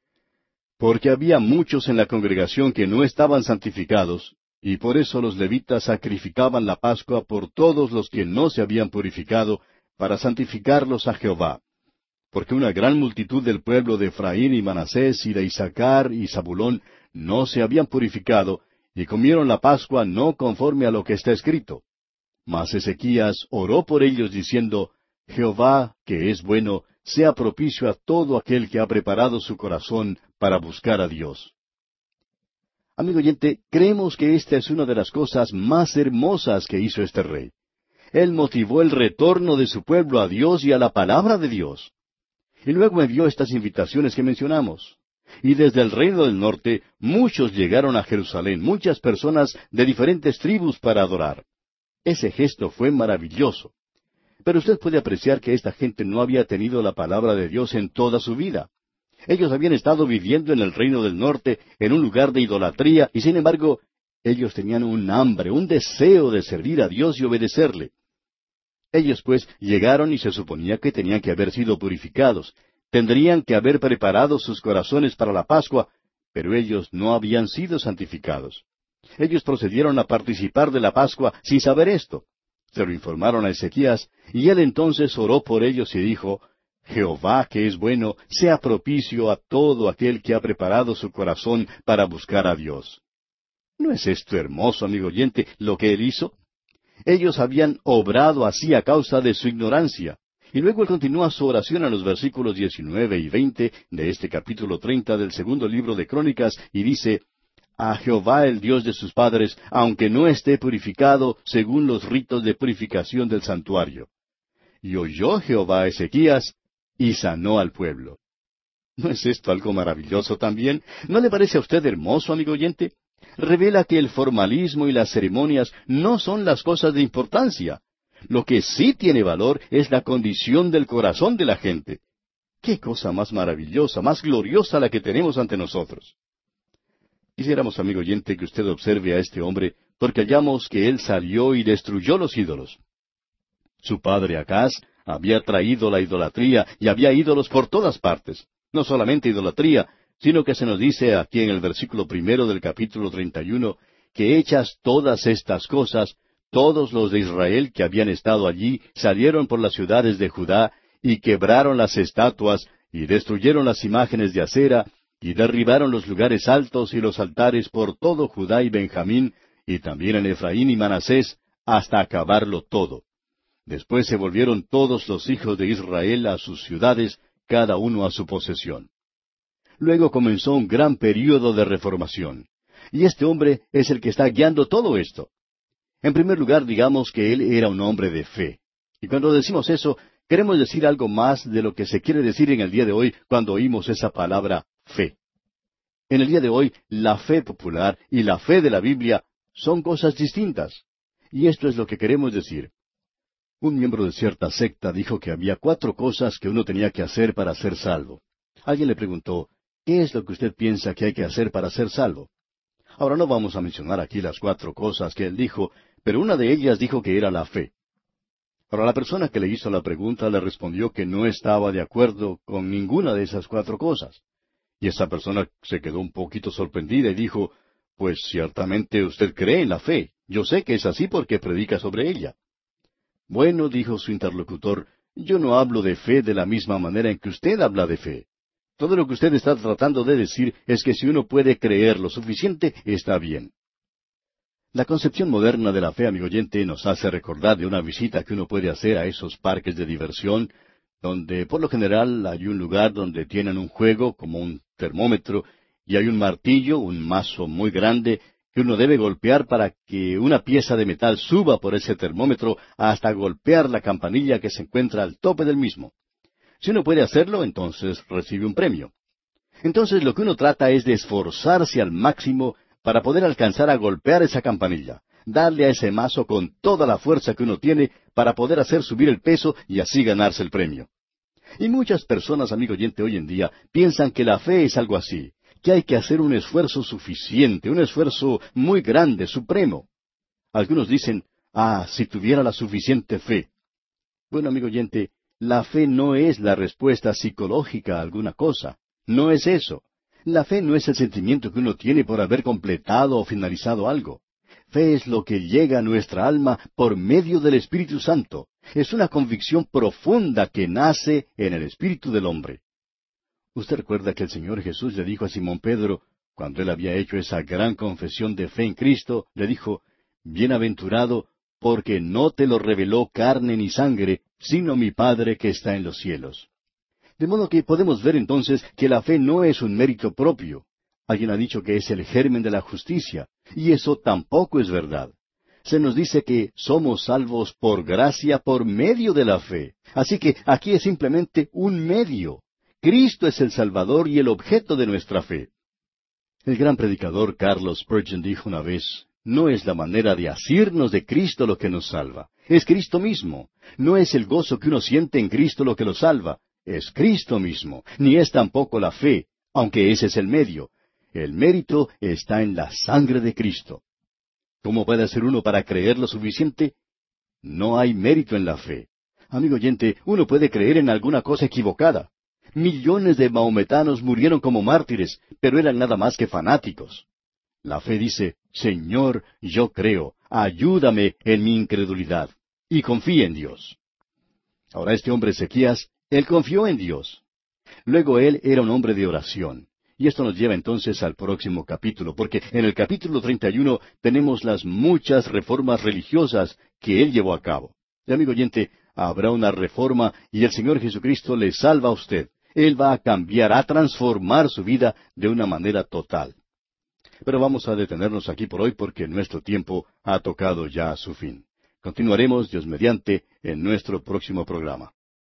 porque había muchos en la congregación que no estaban santificados, y por eso los levitas sacrificaban la Pascua por todos los que no se habían purificado, para santificarlos a Jehová. Porque una gran multitud del pueblo de Efraín y Manasés y de Isaacar y Zabulón no se habían purificado, y comieron la Pascua no conforme a lo que está escrito. Mas Ezequías oró por ellos diciendo, Jehová, que es bueno, sea propicio a todo aquel que ha preparado su corazón para buscar a Dios. Amigo oyente, creemos que esta es una de las cosas más hermosas que hizo este rey. Él motivó el retorno de su pueblo a Dios y a la palabra de Dios. Y luego envió estas invitaciones que mencionamos. Y desde el reino del norte muchos llegaron a Jerusalén, muchas personas de diferentes tribus para adorar. Ese gesto fue maravilloso. Pero usted puede apreciar que esta gente no había tenido la palabra de Dios en toda su vida. Ellos habían estado viviendo en el reino del norte, en un lugar de idolatría, y sin embargo, ellos tenían un hambre, un deseo de servir a Dios y obedecerle. Ellos pues llegaron y se suponía que tenían que haber sido purificados, tendrían que haber preparado sus corazones para la Pascua, pero ellos no habían sido santificados. Ellos procedieron a participar de la Pascua sin saber esto. Se lo informaron a Ezequías, y él entonces oró por ellos y dijo, Jehová, que es bueno, sea propicio a todo aquel que ha preparado su corazón para buscar a Dios. ¿No es esto hermoso, amigo oyente, lo que él hizo? Ellos habían obrado así a causa de su ignorancia. Y luego él continúa su oración a los versículos diecinueve y veinte de este capítulo treinta del segundo libro de Crónicas, y dice, A Jehová el Dios de sus padres, aunque no esté purificado según los ritos de purificación del santuario. Y oyó Jehová a Ezequías, y sanó al pueblo. ¿No es esto algo maravilloso también? ¿No le parece a usted hermoso, amigo oyente? Revela que el formalismo y las ceremonias no son las cosas de importancia. Lo que sí tiene valor es la condición del corazón de la gente. ¡Qué cosa más maravillosa, más gloriosa la que tenemos ante nosotros! Quisiéramos, amigo oyente, que usted observe a este hombre, porque hallamos que él salió y destruyó los ídolos. Su padre Acaz había traído la idolatría y había ídolos por todas partes. No solamente idolatría, sino que se nos dice aquí en el versículo primero del capítulo treinta y uno, que hechas todas estas cosas, todos los de Israel que habían estado allí salieron por las ciudades de Judá y quebraron las estatuas y destruyeron las imágenes de acera y derribaron los lugares altos y los altares por todo Judá y Benjamín y también en Efraín y Manasés hasta acabarlo todo. Después se volvieron todos los hijos de Israel a sus ciudades, cada uno a su posesión. Luego comenzó un gran período de reformación. Y este hombre es el que está guiando todo esto. En primer lugar, digamos que él era un hombre de fe. Y cuando decimos eso, queremos decir algo más de lo que se quiere decir en el día de hoy cuando oímos esa palabra fe. En el día de hoy, la fe popular y la fe de la Biblia son cosas distintas. Y esto es lo que queremos decir. Un miembro de cierta secta dijo que había cuatro cosas que uno tenía que hacer para ser salvo. Alguien le preguntó, ¿qué es lo que usted piensa que hay que hacer para ser salvo? Ahora no vamos a mencionar aquí las cuatro cosas que él dijo, pero una de ellas dijo que era la fe. Ahora la persona que le hizo la pregunta le respondió que no estaba de acuerdo con ninguna de esas cuatro cosas. Y esa persona se quedó un poquito sorprendida y dijo, pues ciertamente usted cree en la fe. Yo sé que es así porque predica sobre ella. Bueno, dijo su interlocutor, yo no hablo de fe de la misma manera en que usted habla de fe. Todo lo que usted está tratando de decir es que si uno puede creer lo suficiente, está bien. La concepción moderna de la fe, amigo oyente, nos hace recordar de una visita que uno puede hacer a esos parques de diversión, donde por lo general hay un lugar donde tienen un juego como un termómetro, y hay un martillo, un mazo muy grande, que uno debe golpear para que una pieza de metal suba por ese termómetro hasta golpear la campanilla que se encuentra al tope del mismo. Si uno puede hacerlo, entonces recibe un premio. Entonces lo que uno trata es de esforzarse al máximo para poder alcanzar a golpear esa campanilla, darle a ese mazo con toda la fuerza que uno tiene para poder hacer subir el peso y así ganarse el premio. Y muchas personas, amigo oyente, hoy en día piensan que la fe es algo así, que hay que hacer un esfuerzo suficiente, un esfuerzo muy grande, supremo. Algunos dicen, ah, si tuviera la suficiente fe. Bueno, amigo oyente, la fe no es la respuesta psicológica a alguna cosa. No es eso. La fe no es el sentimiento que uno tiene por haber completado o finalizado algo. Fe es lo que llega a nuestra alma por medio del Espíritu Santo. Es una convicción profunda que nace en el espíritu del hombre. Usted recuerda que el Señor Jesús le dijo a Simón Pedro, cuando él había hecho esa gran confesión de fe en Cristo, le dijo, Bienaventurado, porque no te lo reveló carne ni sangre, sino mi Padre que está en los cielos. De modo que podemos ver entonces que la fe no es un mérito propio. Alguien ha dicho que es el germen de la justicia, y eso tampoco es verdad. Se nos dice que somos salvos por gracia por medio de la fe. Así que aquí es simplemente un medio. Cristo es el Salvador y el objeto de nuestra fe. El gran predicador Carlos Spurgeon dijo una vez, no es la manera de asirnos de Cristo lo que nos salva, es Cristo mismo. No es el gozo que uno siente en Cristo lo que lo salva, es Cristo mismo, ni es tampoco la fe, aunque ese es el medio. El mérito está en la sangre de Cristo. ¿Cómo puede hacer uno para creer lo suficiente? No hay mérito en la fe. Amigo oyente, uno puede creer en alguna cosa equivocada. Millones de mahometanos murieron como mártires, pero eran nada más que fanáticos. La fe dice, Señor, yo creo, ayúdame en mi incredulidad, y confíe en Dios. Ahora este hombre Ezequías, él confió en Dios. Luego él era un hombre de oración. Y esto nos lleva entonces al próximo capítulo, porque en el capítulo treinta y uno tenemos las muchas reformas religiosas que él llevó a cabo. Y amigo oyente, habrá una reforma y el Señor Jesucristo le salva a usted. Él va a cambiar, a transformar su vida de una manera total. Pero vamos a detenernos aquí por hoy porque nuestro tiempo ha tocado ya a su fin. Continuaremos, Dios mediante, en nuestro próximo programa.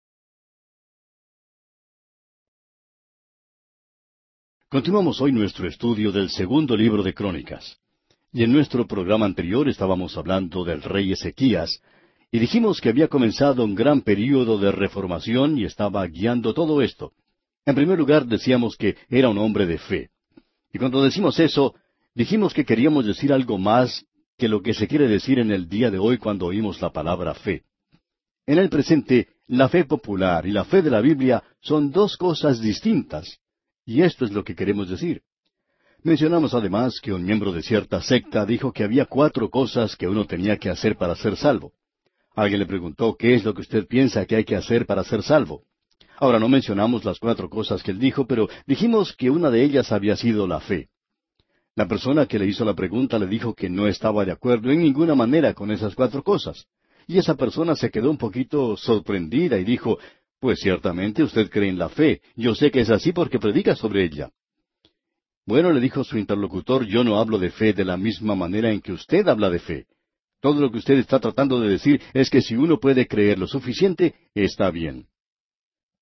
Continuamos hoy nuestro estudio del segundo libro de Crónicas. Y en nuestro programa anterior estábamos hablando del rey Ezequías, y dijimos que había comenzado un gran período de reformación y estaba guiando todo esto. En primer lugar decíamos que era un hombre de fe. Y cuando decimos eso, dijimos que queríamos decir algo más que lo que se quiere decir en el día de hoy cuando oímos la palabra fe. En el presente, la fe popular y la fe de la Biblia son dos cosas distintas. Y esto es lo que queremos decir. Mencionamos además que un miembro de cierta secta dijo que había cuatro cosas que uno tenía que hacer para ser salvo. Alguien le preguntó, ¿qué es lo que usted piensa que hay que hacer para ser salvo? Ahora no mencionamos las cuatro cosas que él dijo, pero dijimos que una de ellas había sido la fe. La persona que le hizo la pregunta le dijo que no estaba de acuerdo en ninguna manera con esas cuatro cosas. Y esa persona se quedó un poquito sorprendida y dijo, pues ciertamente usted cree en la fe. Yo sé que es así porque predica sobre ella. Bueno, le dijo su interlocutor, yo no hablo de fe de la misma manera en que usted habla de fe. Todo lo que usted está tratando de decir es que si uno puede creer lo suficiente, está bien.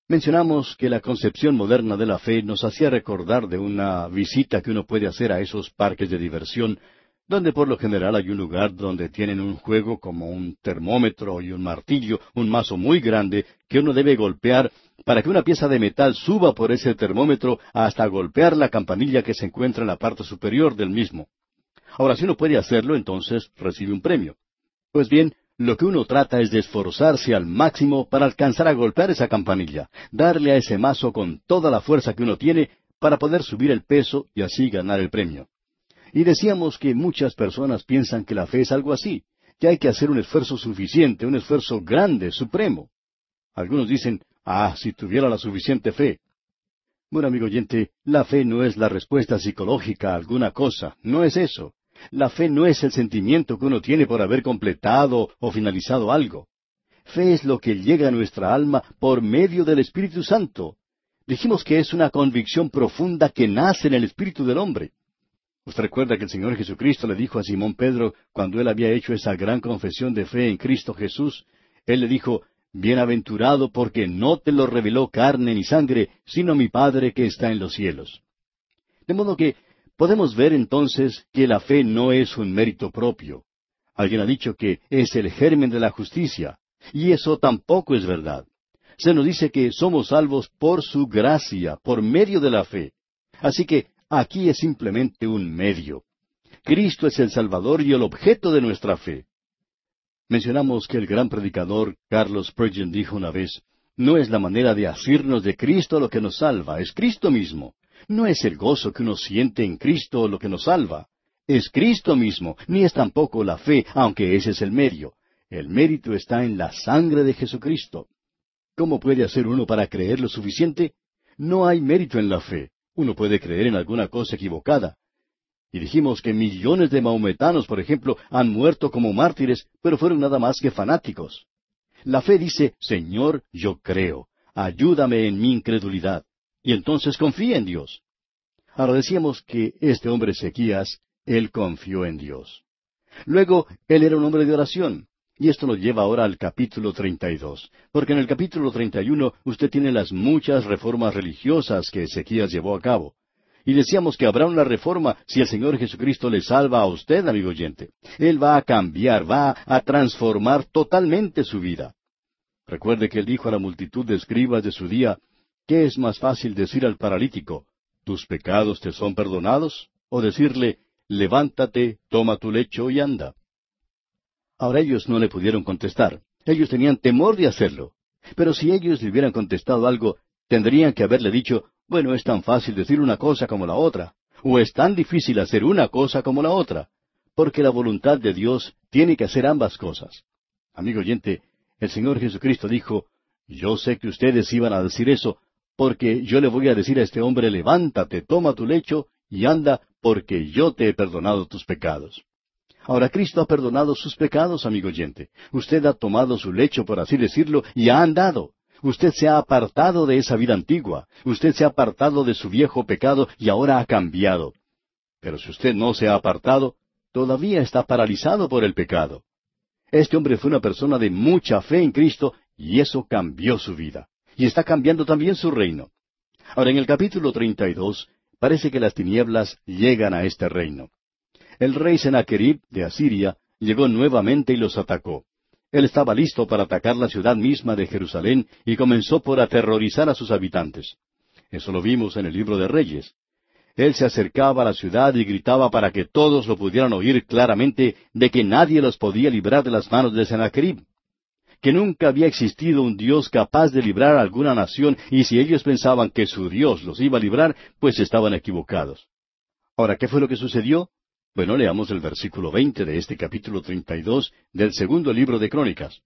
Mencionamos que la concepción moderna de la fe nos hacía recordar de una visita que uno puede hacer a esos parques de diversión, donde por lo general hay un lugar donde tienen un juego como un termómetro y un martillo, un mazo muy grande que uno debe golpear para que una pieza de metal suba por ese termómetro hasta golpear la campanilla que se encuentra en la parte superior del mismo. Ahora, si uno puede hacerlo, entonces recibe un premio. Pues bien, lo que uno trata es de esforzarse al máximo para alcanzar a golpear esa campanilla, darle a ese mazo con toda la fuerza que uno tiene para poder subir el peso y así ganar el premio. Y decíamos que muchas personas piensan que la fe es algo así, que hay que hacer un esfuerzo suficiente, un esfuerzo grande, supremo. Algunos dicen, ah, si tuviera la suficiente fe. Bueno, amigo oyente, la fe no es la respuesta psicológica a alguna cosa, no es eso. La fe no es el sentimiento que uno tiene por haber completado o finalizado algo. Fe es lo que llega a nuestra alma por medio del Espíritu Santo. Dijimos que es una convicción profunda que nace en el espíritu del hombre. Usted recuerda que el Señor Jesucristo le dijo a Simón Pedro, cuando él había hecho esa gran confesión de fe en Cristo Jesús, él le dijo, «Bienaventurado porque no te lo reveló carne ni sangre, sino mi Padre que está en los cielos». De modo que podemos ver entonces que la fe no es un mérito propio. Alguien ha dicho que es el germen de la justicia, y eso tampoco es verdad. Se nos dice que somos salvos por su gracia, por medio de la fe. Así que aquí es simplemente un medio. Cristo es el Salvador y el objeto de nuestra fe. Mencionamos que el gran predicador Carlos Spurgeon dijo una vez, no es la manera de asirnos de Cristo lo que nos salva, es Cristo mismo. No es el gozo que uno siente en Cristo lo que nos salva. Es Cristo mismo, ni es tampoco la fe, aunque ese es el medio. El mérito está en la sangre de Jesucristo. ¿Cómo puede hacer uno para creer lo suficiente? No hay mérito en la fe. Uno puede creer en alguna cosa equivocada. Y dijimos que millones de maometanos, por ejemplo, han muerto como mártires, pero fueron nada más que fanáticos. La fe dice, Señor, yo creo, ayúdame en mi incredulidad. Y entonces confía en Dios. Ahora decíamos que este hombre Ezequías, él confió en Dios. Luego, él era un hombre de oración. Y esto nos lleva ahora al capítulo treinta y dos, porque en el capítulo treinta y uno usted tiene las muchas reformas religiosas que Ezequías llevó a cabo. Y decíamos que habrá una reforma si el Señor Jesucristo le salva a usted, amigo oyente. Él va a cambiar, va a transformar totalmente su vida. Recuerde que él dijo a la multitud de escribas de su día, ¿qué es más fácil decir al paralítico, tus pecados te son perdonados? O decirle, levántate, toma tu lecho y anda. Ahora ellos no le pudieron contestar. Ellos tenían temor de hacerlo. Pero si ellos le hubieran contestado algo, tendrían que haberle dicho, bueno, es tan fácil decir una cosa como la otra, o es tan difícil hacer una cosa como la otra, porque la voluntad de Dios tiene que hacer ambas cosas. Amigo oyente, el Señor Jesucristo dijo, yo sé que ustedes iban a decir eso, porque yo le voy a decir a este hombre, levántate, toma tu lecho y anda, porque yo te he perdonado tus pecados. Ahora Cristo ha perdonado sus pecados, amigo oyente. Usted ha tomado su lecho, por así decirlo, y ha andado. Usted se ha apartado de esa vida antigua. Usted se ha apartado de su viejo pecado y ahora ha cambiado. Pero si usted no se ha apartado, todavía está paralizado por el pecado. Este hombre fue una persona de mucha fe en Cristo y eso cambió su vida. Y está cambiando también su reino. Ahora en el capítulo treinta y dos parece que las tinieblas llegan a este reino. El rey Sennacherib de Asiria llegó nuevamente y los atacó. Él estaba listo para atacar la ciudad misma de Jerusalén y comenzó por aterrorizar a sus habitantes. Eso lo vimos en el libro de Reyes. Él se acercaba a la ciudad y gritaba para que todos lo pudieran oír claramente de que nadie los podía librar de las manos de Sennacherib, que nunca había existido un Dios capaz de librar a alguna nación, y si ellos pensaban que su Dios los iba a librar, pues estaban equivocados. Ahora, ¿qué fue lo que sucedió? Bueno, leamos el versículo veinte de este capítulo treinta y dos del segundo libro de Crónicas.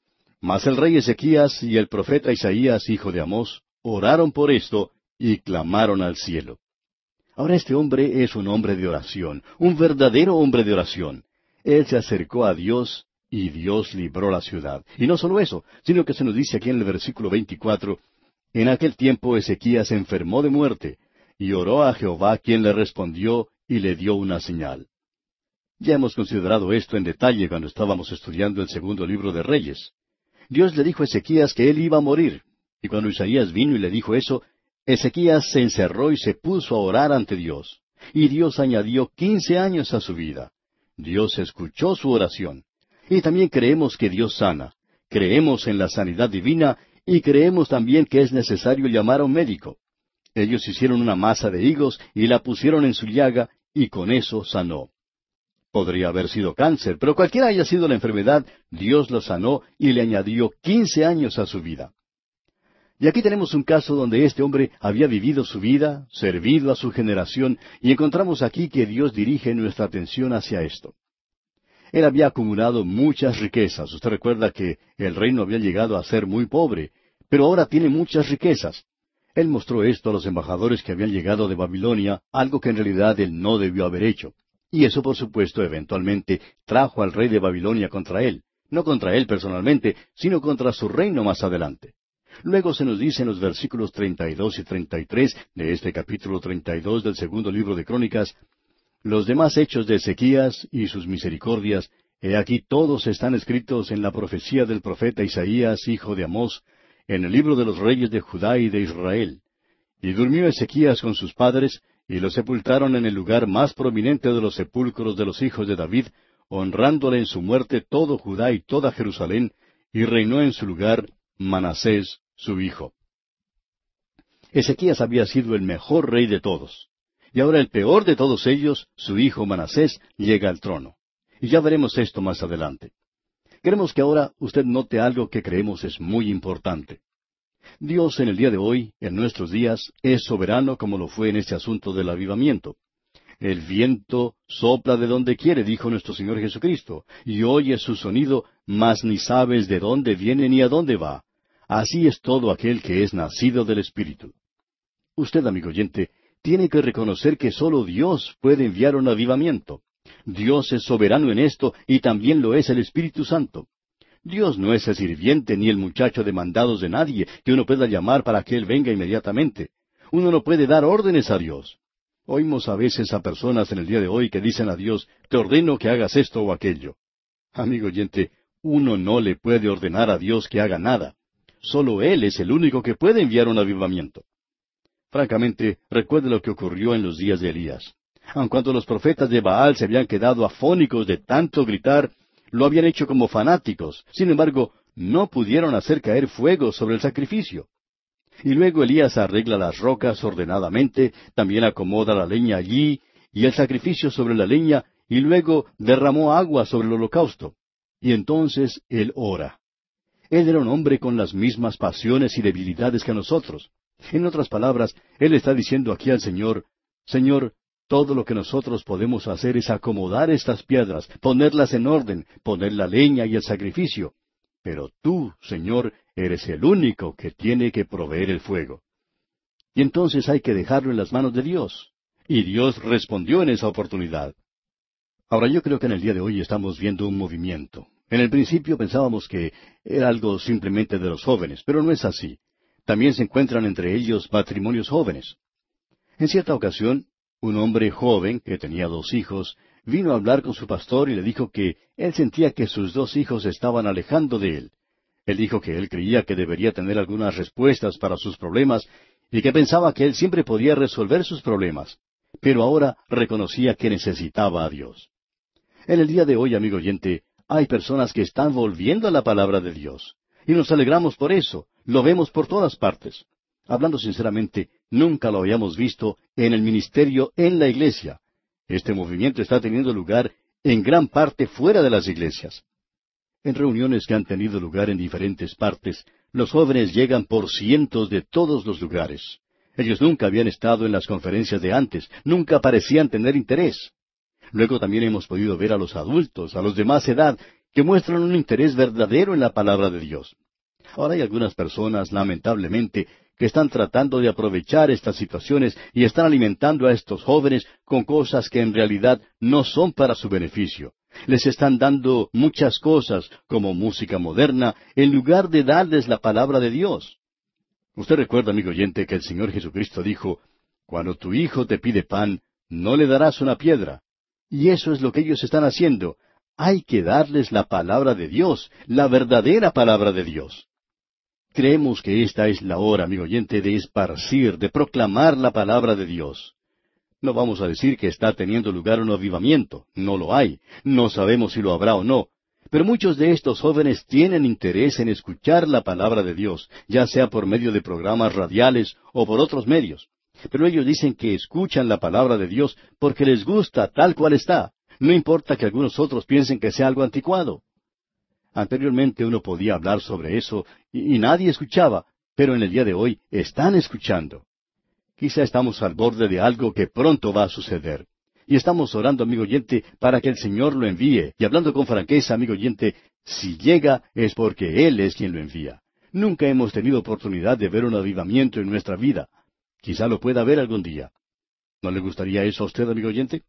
Mas el rey Ezequías y el profeta Isaías, hijo de Amós, oraron por esto y clamaron al cielo. Ahora este hombre es un hombre de oración, un verdadero hombre de oración. Él se acercó a Dios y Dios libró la ciudad. Y no solo eso, sino que se nos dice aquí en el versículo veinticuatro, en aquel tiempo Ezequías se enfermó de muerte, y oró a Jehová, quien le respondió y le dio una señal. Ya hemos considerado esto en detalle cuando estábamos estudiando el segundo libro de Reyes. Dios le dijo a Ezequías que él iba a morir. Y cuando Isaías vino y le dijo eso, Ezequías se encerró y se puso a orar ante Dios. Y Dios añadió quince años a su vida. Dios escuchó su oración. Y también creemos que Dios sana. Creemos en la sanidad divina y creemos también que es necesario llamar a un médico. Ellos hicieron una masa de higos y la pusieron en su llaga y con eso sanó. Podría haber sido cáncer, pero cualquiera haya sido la enfermedad, Dios lo sanó y le añadió quince años a su vida. Y aquí tenemos un caso donde este hombre había vivido su vida, servido a su generación, y encontramos aquí que Dios dirige nuestra atención hacia esto. Él había acumulado muchas riquezas. Usted recuerda que el reino había llegado a ser muy pobre, pero ahora tiene muchas riquezas. Él mostró esto a los embajadores que habían llegado de Babilonia, algo que en realidad él no debió haber hecho. Y eso, por supuesto, eventualmente trajo al rey de Babilonia contra él. No contra él personalmente, sino contra su reino más adelante. Luego se nos dice en los versículos treinta y dos y treinta y tres de este capítulo treinta y dos del segundo libro de Crónicas, los demás hechos de Ezequías y sus misericordias, he aquí todos están escritos en la profecía del profeta Isaías, hijo de Amós, en el libro de los reyes de Judá y de Israel. Y durmió Ezequías con sus padres, y lo sepultaron en el lugar más prominente de los sepulcros de los hijos de David, honrándole en su muerte todo Judá y toda Jerusalén, y reinó en su lugar Manasés, su hijo. Ezequías había sido el mejor rey de todos. Y ahora el peor de todos ellos, su hijo Manasés, llega al trono. Y ya veremos esto más adelante. Queremos que ahora usted note algo que creemos es muy importante. Dios en el día de hoy, en nuestros días, es soberano como lo fue en este asunto del avivamiento. El viento sopla de donde quiere, dijo nuestro Señor Jesucristo, y oyes su sonido, mas ni sabes de dónde viene ni a dónde va. Así es todo aquel que es nacido del Espíritu. Usted, amigo oyente, tiene que reconocer que solo Dios puede enviar un avivamiento. Dios es soberano en esto y también lo es el Espíritu Santo. Dios no es el sirviente ni el muchacho de mandados de nadie que uno pueda llamar para que Él venga inmediatamente. Uno no puede dar órdenes a Dios. Oímos a veces a personas en el día de hoy que dicen a Dios, te ordeno que hagas esto o aquello. Amigo oyente, uno no le puede ordenar a Dios que haga nada. Solo Él es el único que puede enviar un avivamiento. Francamente, recuerde lo que ocurrió en los días de Elías. Aun cuando los profetas de Baal se habían quedado afónicos de tanto gritar, lo habían hecho como fanáticos. Sin embargo, no pudieron hacer caer fuego sobre el sacrificio. Y luego Elías arregla las rocas ordenadamente, también acomoda la leña allí, y el sacrificio sobre la leña, y luego derramó agua sobre el holocausto. Y entonces él ora. Él era un hombre con las mismas pasiones y debilidades que nosotros. En otras palabras, él está diciendo aquí al Señor, Señor, todo lo que nosotros podemos hacer es acomodar estas piedras, ponerlas en orden, poner la leña y el sacrificio. Pero tú, Señor, eres el único que tiene que proveer el fuego. Y entonces hay que dejarlo en las manos de Dios. Y Dios respondió en esa oportunidad. Ahora yo creo que en el día de hoy estamos viendo un movimiento. En el principio pensábamos que era algo simplemente de los jóvenes, pero no es así. También se encuentran entre ellos matrimonios jóvenes. En cierta ocasión, un hombre joven, que tenía dos hijos, vino a hablar con su pastor y le dijo que él sentía que sus dos hijos se estaban alejando de él. Él dijo que él creía que debería tener algunas respuestas para sus problemas y que pensaba que él siempre podía resolver sus problemas, pero ahora reconocía que necesitaba a Dios. En el día de hoy, amigo oyente, hay personas que están volviendo a la palabra de Dios, y nos alegramos por eso, lo vemos por todas partes. Hablando sinceramente, nunca lo habíamos visto en el ministerio en la iglesia. Este movimiento está teniendo lugar en gran parte fuera de las iglesias. En reuniones que han tenido lugar en diferentes partes, los jóvenes llegan por cientos de todos los lugares. Ellos nunca habían estado en las conferencias de antes, nunca parecían tener interés. Luego también hemos podido ver a los adultos, a los de más edad, que muestran un interés verdadero en la palabra de Dios. Ahora hay algunas personas, lamentablemente, que están tratando de aprovechar estas situaciones y están alimentando a estos jóvenes con cosas que en realidad no son para su beneficio. Les están dando muchas cosas, como música moderna, en lugar de darles la palabra de Dios. Usted recuerda, amigo oyente, que el Señor Jesucristo dijo, cuando tu hijo te pide pan, no le darás una piedra. Y eso es lo que ellos están haciendo. Hay que darles la palabra de Dios, la verdadera palabra de Dios. Creemos que esta es la hora, amigo oyente, de esparcir, de proclamar la palabra de Dios. No vamos a decir que está teniendo lugar un avivamiento, no lo hay, no sabemos si lo habrá o no, pero muchos de estos jóvenes tienen interés en escuchar la palabra de Dios, ya sea por medio de programas radiales o por otros medios. Pero ellos dicen que escuchan la palabra de Dios porque les gusta tal cual está, no importa que algunos otros piensen que sea algo anticuado. Anteriormente uno podía hablar sobre eso y, y nadie escuchaba, pero en el día de hoy están escuchando. Quizá estamos al borde de algo que pronto va a suceder. Y estamos orando, amigo oyente, para que el Señor lo envíe. Y hablando con franqueza, amigo oyente, si llega es porque Él es quien lo envía. Nunca hemos tenido oportunidad de ver un avivamiento en nuestra vida. Quizá lo pueda ver algún día. ¿No le gustaría eso a usted, amigo oyente?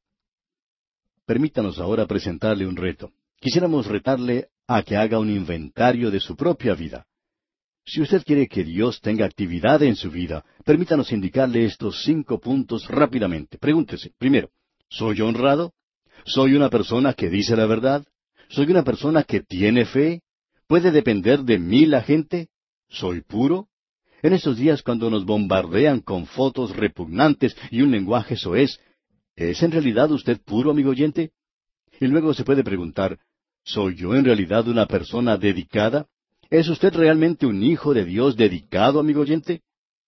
Permítanos ahora presentarle un reto. Quisiéramos retarle a que haga un inventario de su propia vida. Si usted quiere que Dios tenga actividad en su vida, permítanos indicarle estos cinco puntos rápidamente. Pregúntese, primero, ¿soy honrado? ¿Soy una persona que dice la verdad? ¿Soy una persona que tiene fe? ¿Puede depender de mí la gente? ¿Soy puro? En estos días cuando nos bombardean con fotos repugnantes y un lenguaje soez, ¿es en realidad usted puro, amigo oyente? Y luego se puede preguntar, ¿soy yo en realidad una persona dedicada? ¿Es usted realmente un hijo de Dios dedicado, amigo oyente?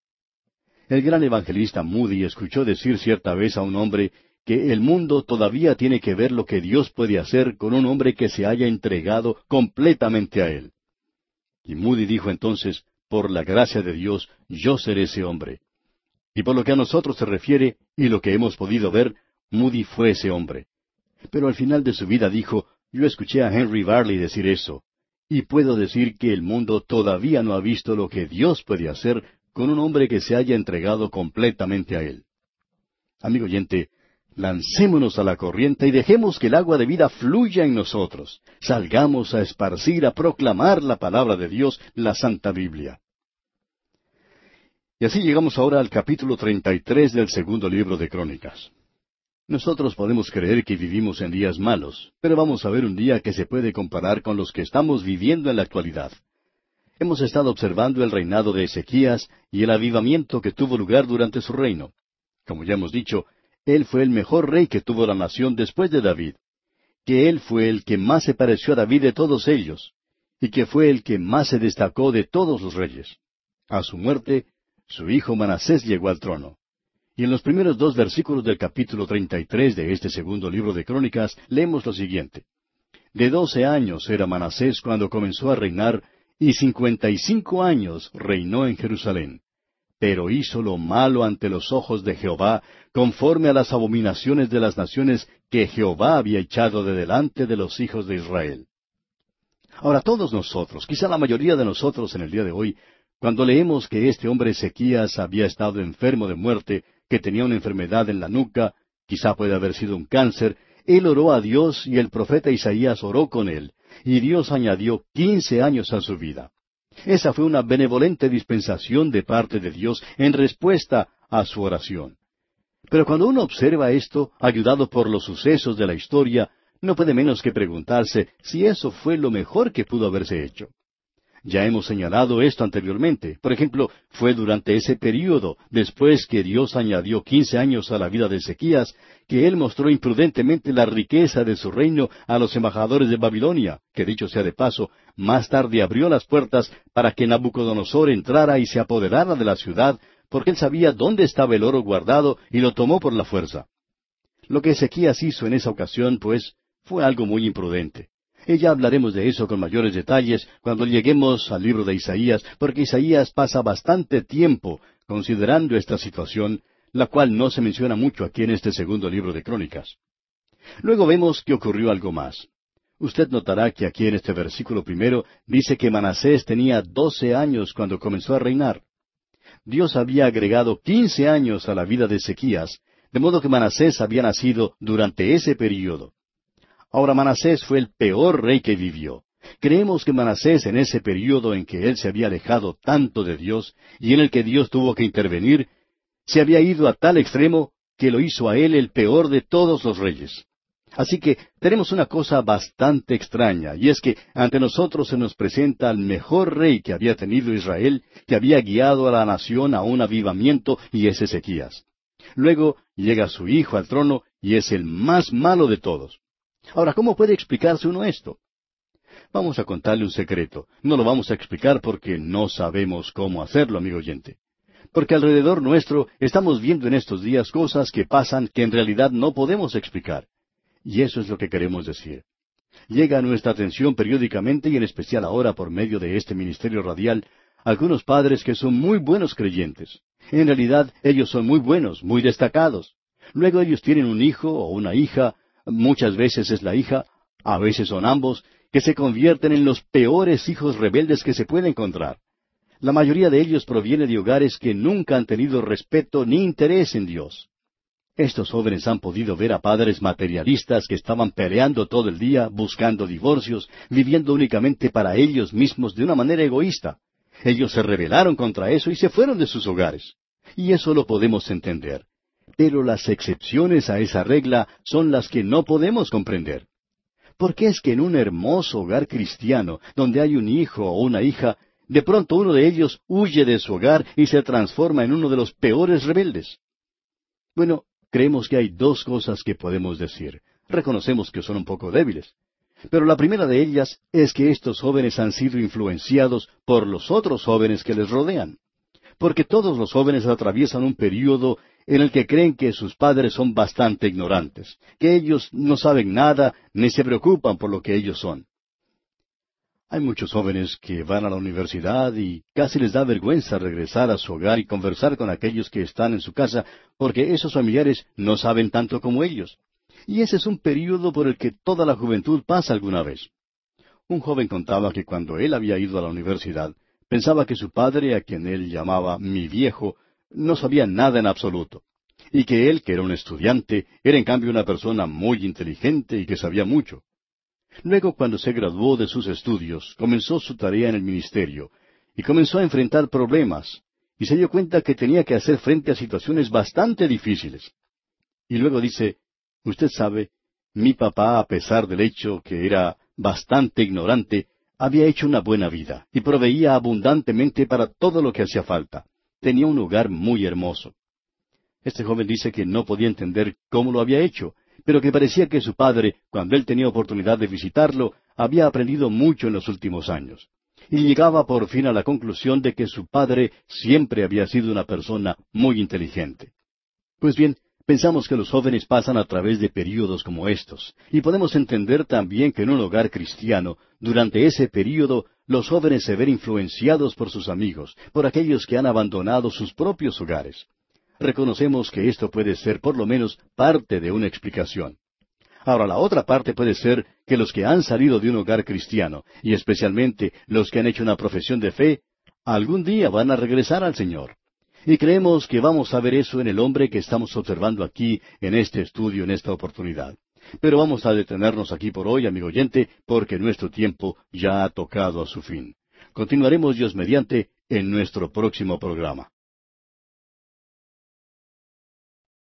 El gran evangelista Moody escuchó decir cierta vez a un hombre que el mundo todavía tiene que ver lo que Dios puede hacer con un hombre que se haya entregado completamente a Él. Y Moody dijo entonces, por la gracia de Dios, yo seré ese hombre. Y por lo que a nosotros se refiere, y lo que hemos podido ver, Moody fue ese hombre. Pero al final de su vida dijo, yo escuché a Henry Varley decir eso. Y puedo decir que el mundo todavía no ha visto lo que Dios puede hacer con un hombre que se haya entregado completamente a Él. Amigo oyente, lancémonos a la corriente y dejemos que el agua de vida fluya en nosotros. Salgamos a esparcir, a proclamar la palabra de Dios, la Santa Biblia. Y así llegamos ahora al capítulo treinta y tres del segundo libro de Crónicas. Nosotros podemos creer que vivimos en días malos, pero vamos a ver un día que se puede comparar con los que estamos viviendo en la actualidad. Hemos estado observando el reinado de Ezequías y el avivamiento que tuvo lugar durante su reino. Como ya hemos dicho, él fue el mejor rey que tuvo la nación después de David, que él fue el que más se pareció a David de todos ellos, y que fue el que más se destacó de todos los reyes. A su muerte, su hijo Manasés llegó al trono. Y en los primeros dos versículos del capítulo treinta y tres de este segundo libro de Crónicas leemos lo siguiente. De doce años era Manasés cuando comenzó a reinar, y cincuenta y cinco años reinó en Jerusalén. Pero hizo lo malo ante los ojos de Jehová, conforme a las abominaciones de las naciones que Jehová había echado de delante de los hijos de Israel. Ahora todos nosotros, quizá la mayoría de nosotros en el día de hoy, cuando leemos que este hombre Ezequías había estado enfermo de muerte, que tenía una enfermedad en la nuca, quizá puede haber sido un cáncer, él oró a Dios y el profeta Isaías oró con él, y Dios añadió quince años a su vida. Esa fue una benevolente dispensación de parte de Dios en respuesta a su oración. Pero cuando uno observa esto, ayudado por los sucesos de la historia, no puede menos que preguntarse si eso fue lo mejor que pudo haberse hecho. Ya hemos señalado esto anteriormente. Por ejemplo, fue durante ese período, después que Dios añadió quince años a la vida de Ezequías, que él mostró imprudentemente la riqueza de su reino a los embajadores de Babilonia, que dicho sea de paso, más tarde abrió las puertas para que Nabucodonosor entrara y se apoderara de la ciudad, porque él sabía dónde estaba el oro guardado y lo tomó por la fuerza. Lo que Ezequías hizo en esa ocasión, pues, fue algo muy imprudente. Y ya hablaremos de eso con mayores detalles cuando lleguemos al libro de Isaías, porque Isaías pasa bastante tiempo considerando esta situación, la cual no se menciona mucho aquí en este segundo libro de Crónicas. Luego vemos que ocurrió algo más. Usted notará que aquí en este versículo primero dice que Manasés tenía doce años cuando comenzó a reinar. Dios había agregado quince años a la vida de Ezequías, de modo que Manasés había nacido durante ese período. Ahora Manasés fue el peor rey que vivió. Creemos que Manasés en ese período en que él se había alejado tanto de Dios y en el que Dios tuvo que intervenir, se había ido a tal extremo que lo hizo a él el peor de todos los reyes. Así que tenemos una cosa bastante extraña, y es que ante nosotros se nos presenta al mejor rey que había tenido Israel, que había guiado a la nación a un avivamiento, y es Ezequías. Luego llega su hijo al trono, y es el más malo de todos. Ahora, ¿cómo puede explicarse uno esto? Vamos a contarle un secreto. No lo vamos a explicar porque no sabemos cómo hacerlo, amigo oyente. Porque alrededor nuestro estamos viendo en estos días cosas que pasan que en realidad no podemos explicar. Y eso es lo que queremos decir. Llega a nuestra atención periódicamente y en especial ahora por medio de este ministerio radial, algunos padres que son muy buenos creyentes. En realidad ellos son muy buenos, muy destacados. Luego ellos tienen un hijo o una hija, muchas veces es la hija, a veces son ambos, que se convierten en los peores hijos rebeldes que se puede encontrar. La mayoría de ellos proviene de hogares que nunca han tenido respeto ni interés en Dios. Estos jóvenes han podido ver a padres materialistas que estaban peleando todo el día, buscando divorcios, viviendo únicamente para ellos mismos de una manera egoísta. Ellos se rebelaron contra eso y se fueron de sus hogares. Y eso lo podemos entender. Pero las excepciones a esa regla son las que no podemos comprender. ¿Por qué es que en un hermoso hogar cristiano, donde hay un hijo o una hija, de pronto uno de ellos huye de su hogar y se transforma en uno de los peores rebeldes? Bueno, creemos que hay dos cosas que podemos decir. Reconocemos que son un poco débiles. Pero la primera de ellas es que estos jóvenes han sido influenciados por los otros jóvenes que les rodean. Porque todos los jóvenes atraviesan un período en el que creen que sus padres son bastante ignorantes, que ellos no saben nada ni se preocupan por lo que ellos son. Hay muchos jóvenes que van a la universidad y casi les da vergüenza regresar a su hogar y conversar con aquellos que están en su casa, porque esos familiares no saben tanto como ellos. Y ese es un período por el que toda la juventud pasa alguna vez. Un joven contaba que cuando él había ido a la universidad, pensaba que su padre, a quien él llamaba mi viejo, no sabía nada en absoluto, y que él, que era un estudiante, era en cambio una persona muy inteligente y que sabía mucho. Luego, cuando se graduó de sus estudios, comenzó su tarea en el ministerio, y comenzó a enfrentar problemas, y se dio cuenta que tenía que hacer frente a situaciones bastante difíciles. Y luego dice, usted sabe, mi papá, a pesar del hecho que era bastante ignorante, había hecho una buena vida, y proveía abundantemente para todo lo que hacía falta. Tenía un hogar muy hermoso. Este joven dice que no podía entender cómo lo había hecho, pero que parecía que su padre, cuando él tenía oportunidad de visitarlo, había aprendido mucho en los últimos años. Y llegaba por fin a la conclusión de que su padre siempre había sido una persona muy inteligente. Pues bien, pensamos que los jóvenes pasan a través de períodos como estos, y podemos entender también que en un hogar cristiano, durante ese período, los jóvenes se ven influenciados por sus amigos, por aquellos que han abandonado sus propios hogares. Reconocemos que esto puede ser por lo menos parte de una explicación. Ahora, la otra parte puede ser que los que han salido de un hogar cristiano, y especialmente los que han hecho una profesión de fe, algún día van a regresar al Señor. Y creemos que vamos a ver eso en el hombre que estamos observando aquí en este estudio, en esta oportunidad. Pero vamos a detenernos aquí por hoy, amigo oyente, porque nuestro tiempo ya ha tocado a su fin. Continuaremos, Dios mediante, en nuestro próximo programa.